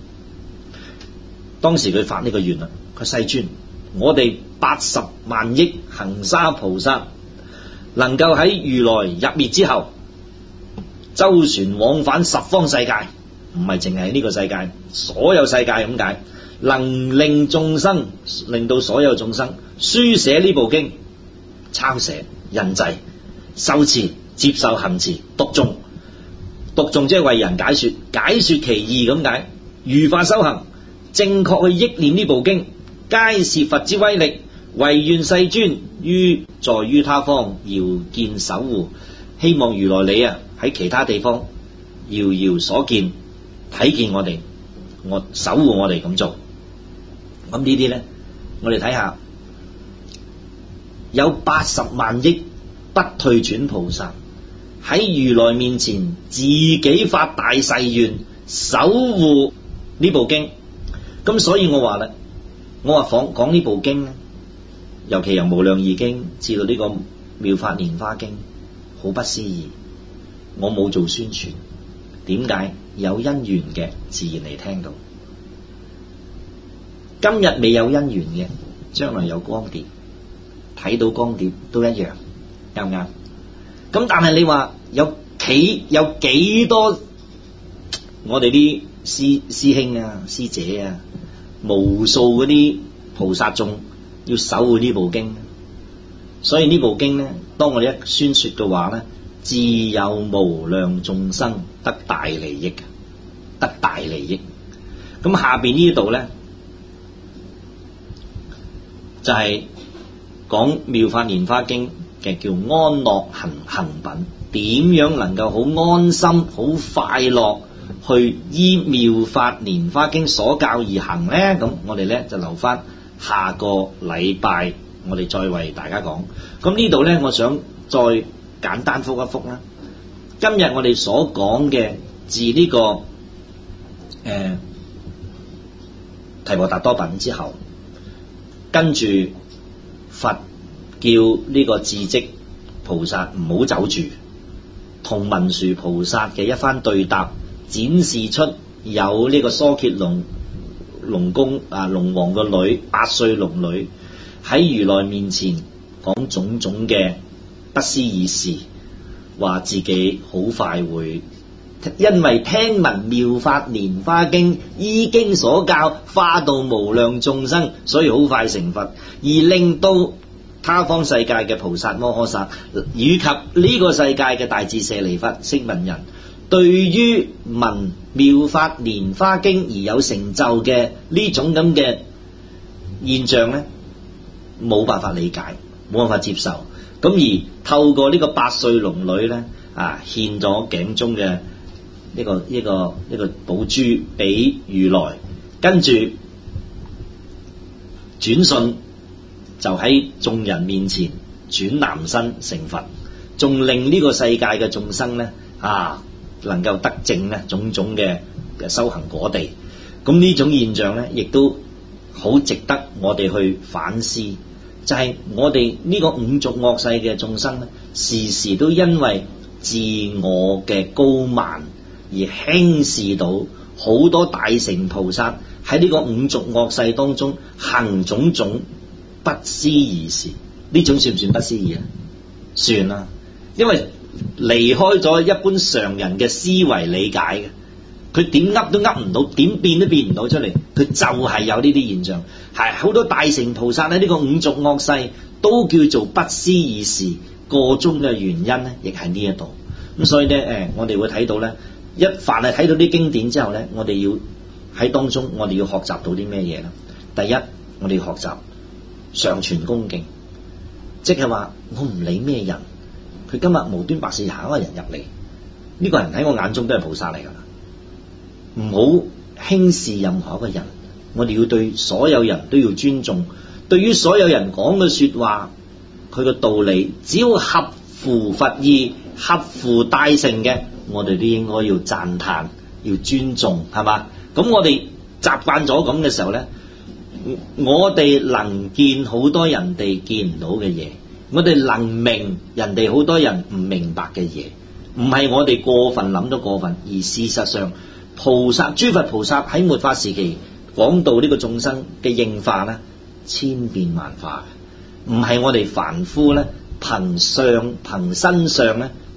當時佢發呢個願啦，佢世尊，我哋八十萬億恒沙菩薩能夠喺如來入滅之後， 周旋往返十方世界，唔係淨係呢個世界，所有世界咁解，能令眾生，令到所有眾生書寫呢部經，抄寫、印製、修持、接受、行持、讀誦。讀誦即係為人解說，解說其義咁解，如法修行，正確去憶念呢部經，皆是佛之威力。唯願世尊於在於他方遙見守護，希望如來你啊喺其他地方遙遙所見睇見我哋，我守護我哋咁做。咁呢啲咧，我哋睇下，有八十萬億不退轉菩薩喺如來面前自己發大誓願守護呢部經。咁所以我話啦，我話講講呢部經咧，尤其由無量義經至到呢個妙法蓮華經，好不思議。我冇做宣傳，點解？有因緣嘅自然嚟聽到，今日未有因緣嘅，將來有光碟睇到光碟都一樣，啱唔啱？咁但係你話有幾有幾多我哋啲師師兄啊師姐啊，無數嗰啲菩薩眾要守護呢部經，所以呢部經咧，當我哋一宣說嘅話咧，自有無量眾生得大利益，得大利益。咁下邊呢度咧就係、是、講妙法蓮華經嘅叫安樂行行品，點樣能夠好安心、好快樂去依妙法蓮華經所教而行咧？咁我哋咧就留翻下個禮拜，我哋再為大家講。咁呢度咧，我想再簡單復一復啦。今日我哋所講嘅自呢、這個誒、呃、提婆達多品之後，跟住佛叫呢個智積菩薩唔好走住，同文殊菩薩嘅一番對答，展示出有呢個疏羯龍龍公啊龍王個女八歲龍女喺如來面前講種種嘅不思議事，話自己好快會因為聽聞妙法蓮華經依經所教，化度無量眾生，所以好快成佛，而令到他方世界嘅菩薩摩訶薩以及呢個世界嘅大智舍利弗聲聞人，對於聞妙法蓮華經而有成就嘅呢種咁嘅現象咧，冇辦法理解，冇辦法接受。咁而透過呢個八歲龍女咧啊，獻咗頸中嘅呢個呢個呢個寶珠俾如來，跟住轉瞬就喺眾人面前轉男身成佛，仲令呢個世界嘅眾生咧啊能夠得證咧種種嘅嘅修行果地。咁呢種現象咧，亦都好值得我哋去反思。就係、是、我哋呢個五濁惡世嘅眾生咧，時時都因為自我嘅高慢而輕視到好多大乘菩薩喺呢個五濁惡世當中行種種不思議事。呢種算唔算不思議啊？算啦，因為離開咗一般常人嘅思維理解嘅，佢點噏都噏唔到，點變都變唔到出嚟，佢就係有呢啲現象。係好多大乘菩薩喺呢個五濁惡世都叫做不思議事，個中嘅原因咧，亦係呢一度。咁所以咧，誒，我哋會睇到咧，一凡係睇到啲經典之後咧，我哋要喺當中，我哋要學習到啲咩嘢咧？第一，我哋要學習常存恭敬，即係話我唔理咩人，佢今日無端白事行一個人入嚟，呢個人喺我眼中都係菩薩嚟噶啦，唔好輕視任何一個人。我哋要對所有人都要尊重，對於所有人講嘅說話，佢嘅道理，只要合乎佛意、合乎大乘嘅，我哋都應該要讚歎、要尊重，係嘛？咁我哋習慣咗咁嘅時候咧，我哋能見好多人哋見唔到嘅嘢，我哋能明人哋好多人唔明白嘅嘢，唔係我哋過分諗咗過分，而事實上菩薩諸佛菩薩喺末法時期講到呢個眾生嘅應化咧，千變萬化，唔係我哋凡夫咧憑相憑身上咧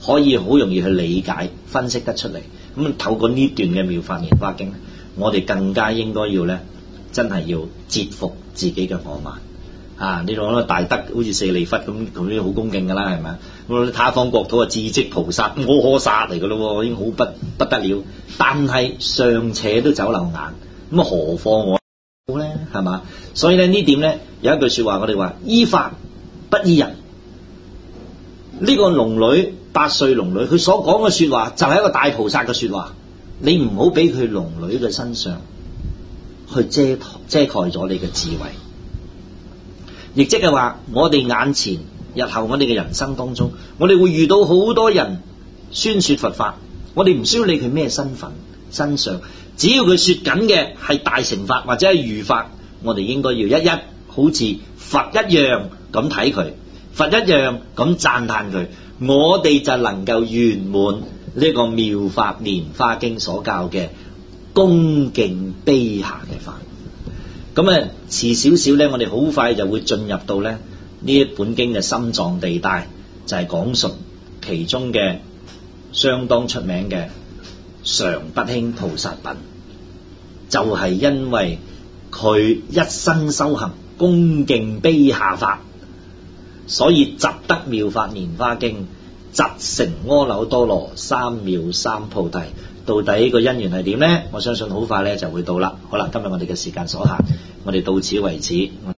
可以好容易去理解分析得出嚟。咁透過呢段嘅《妙法蓮華經》，我哋更加應該要咧，真係要折服自己嘅我慢啊！呢種大德好似舍利弗咁，咁啲好恭敬噶啦，係咪？咁他方國土啊，智積菩薩摩訶薩嚟噶咯，已經好不不得了。但係尚且都走漏眼，咁啊何況我好咧？係嘛？所以咧呢點咧有一句說話，我哋話依法不依人。呢、這個龍女八歲龍女，佢所講嘅說話就係一個大菩薩嘅說話，你唔好俾佢龍女嘅身上去遮遮蓋咗你嘅智慧，亦即係話我哋眼前日後我哋嘅人生當中，我哋會遇到好多人宣說佛法，我哋唔需要理佢咩身份身上，只要佢說緊嘅係大乘法或者係如法，我哋應該要一一好似佛一樣咁睇佢，佛一樣咁讚歎佢，我哋就能夠圓滿呢個妙法蓮華經所教嘅恭敬卑下嘅法。咁啊遲少少咧，我哋好快就會進入到咧呢一本經嘅心臟地帶，就係、是、講述其中嘅相當出名嘅常不輕菩薩品，就係、是、因為佢一生修行恭敬卑下法，所以集得妙法蓮華經，集成阿耨多羅三藐三菩提。到底個因緣係點呢？我相信好快咧就會到啦。好啦，今日我哋嘅時間所限，我哋到此為止。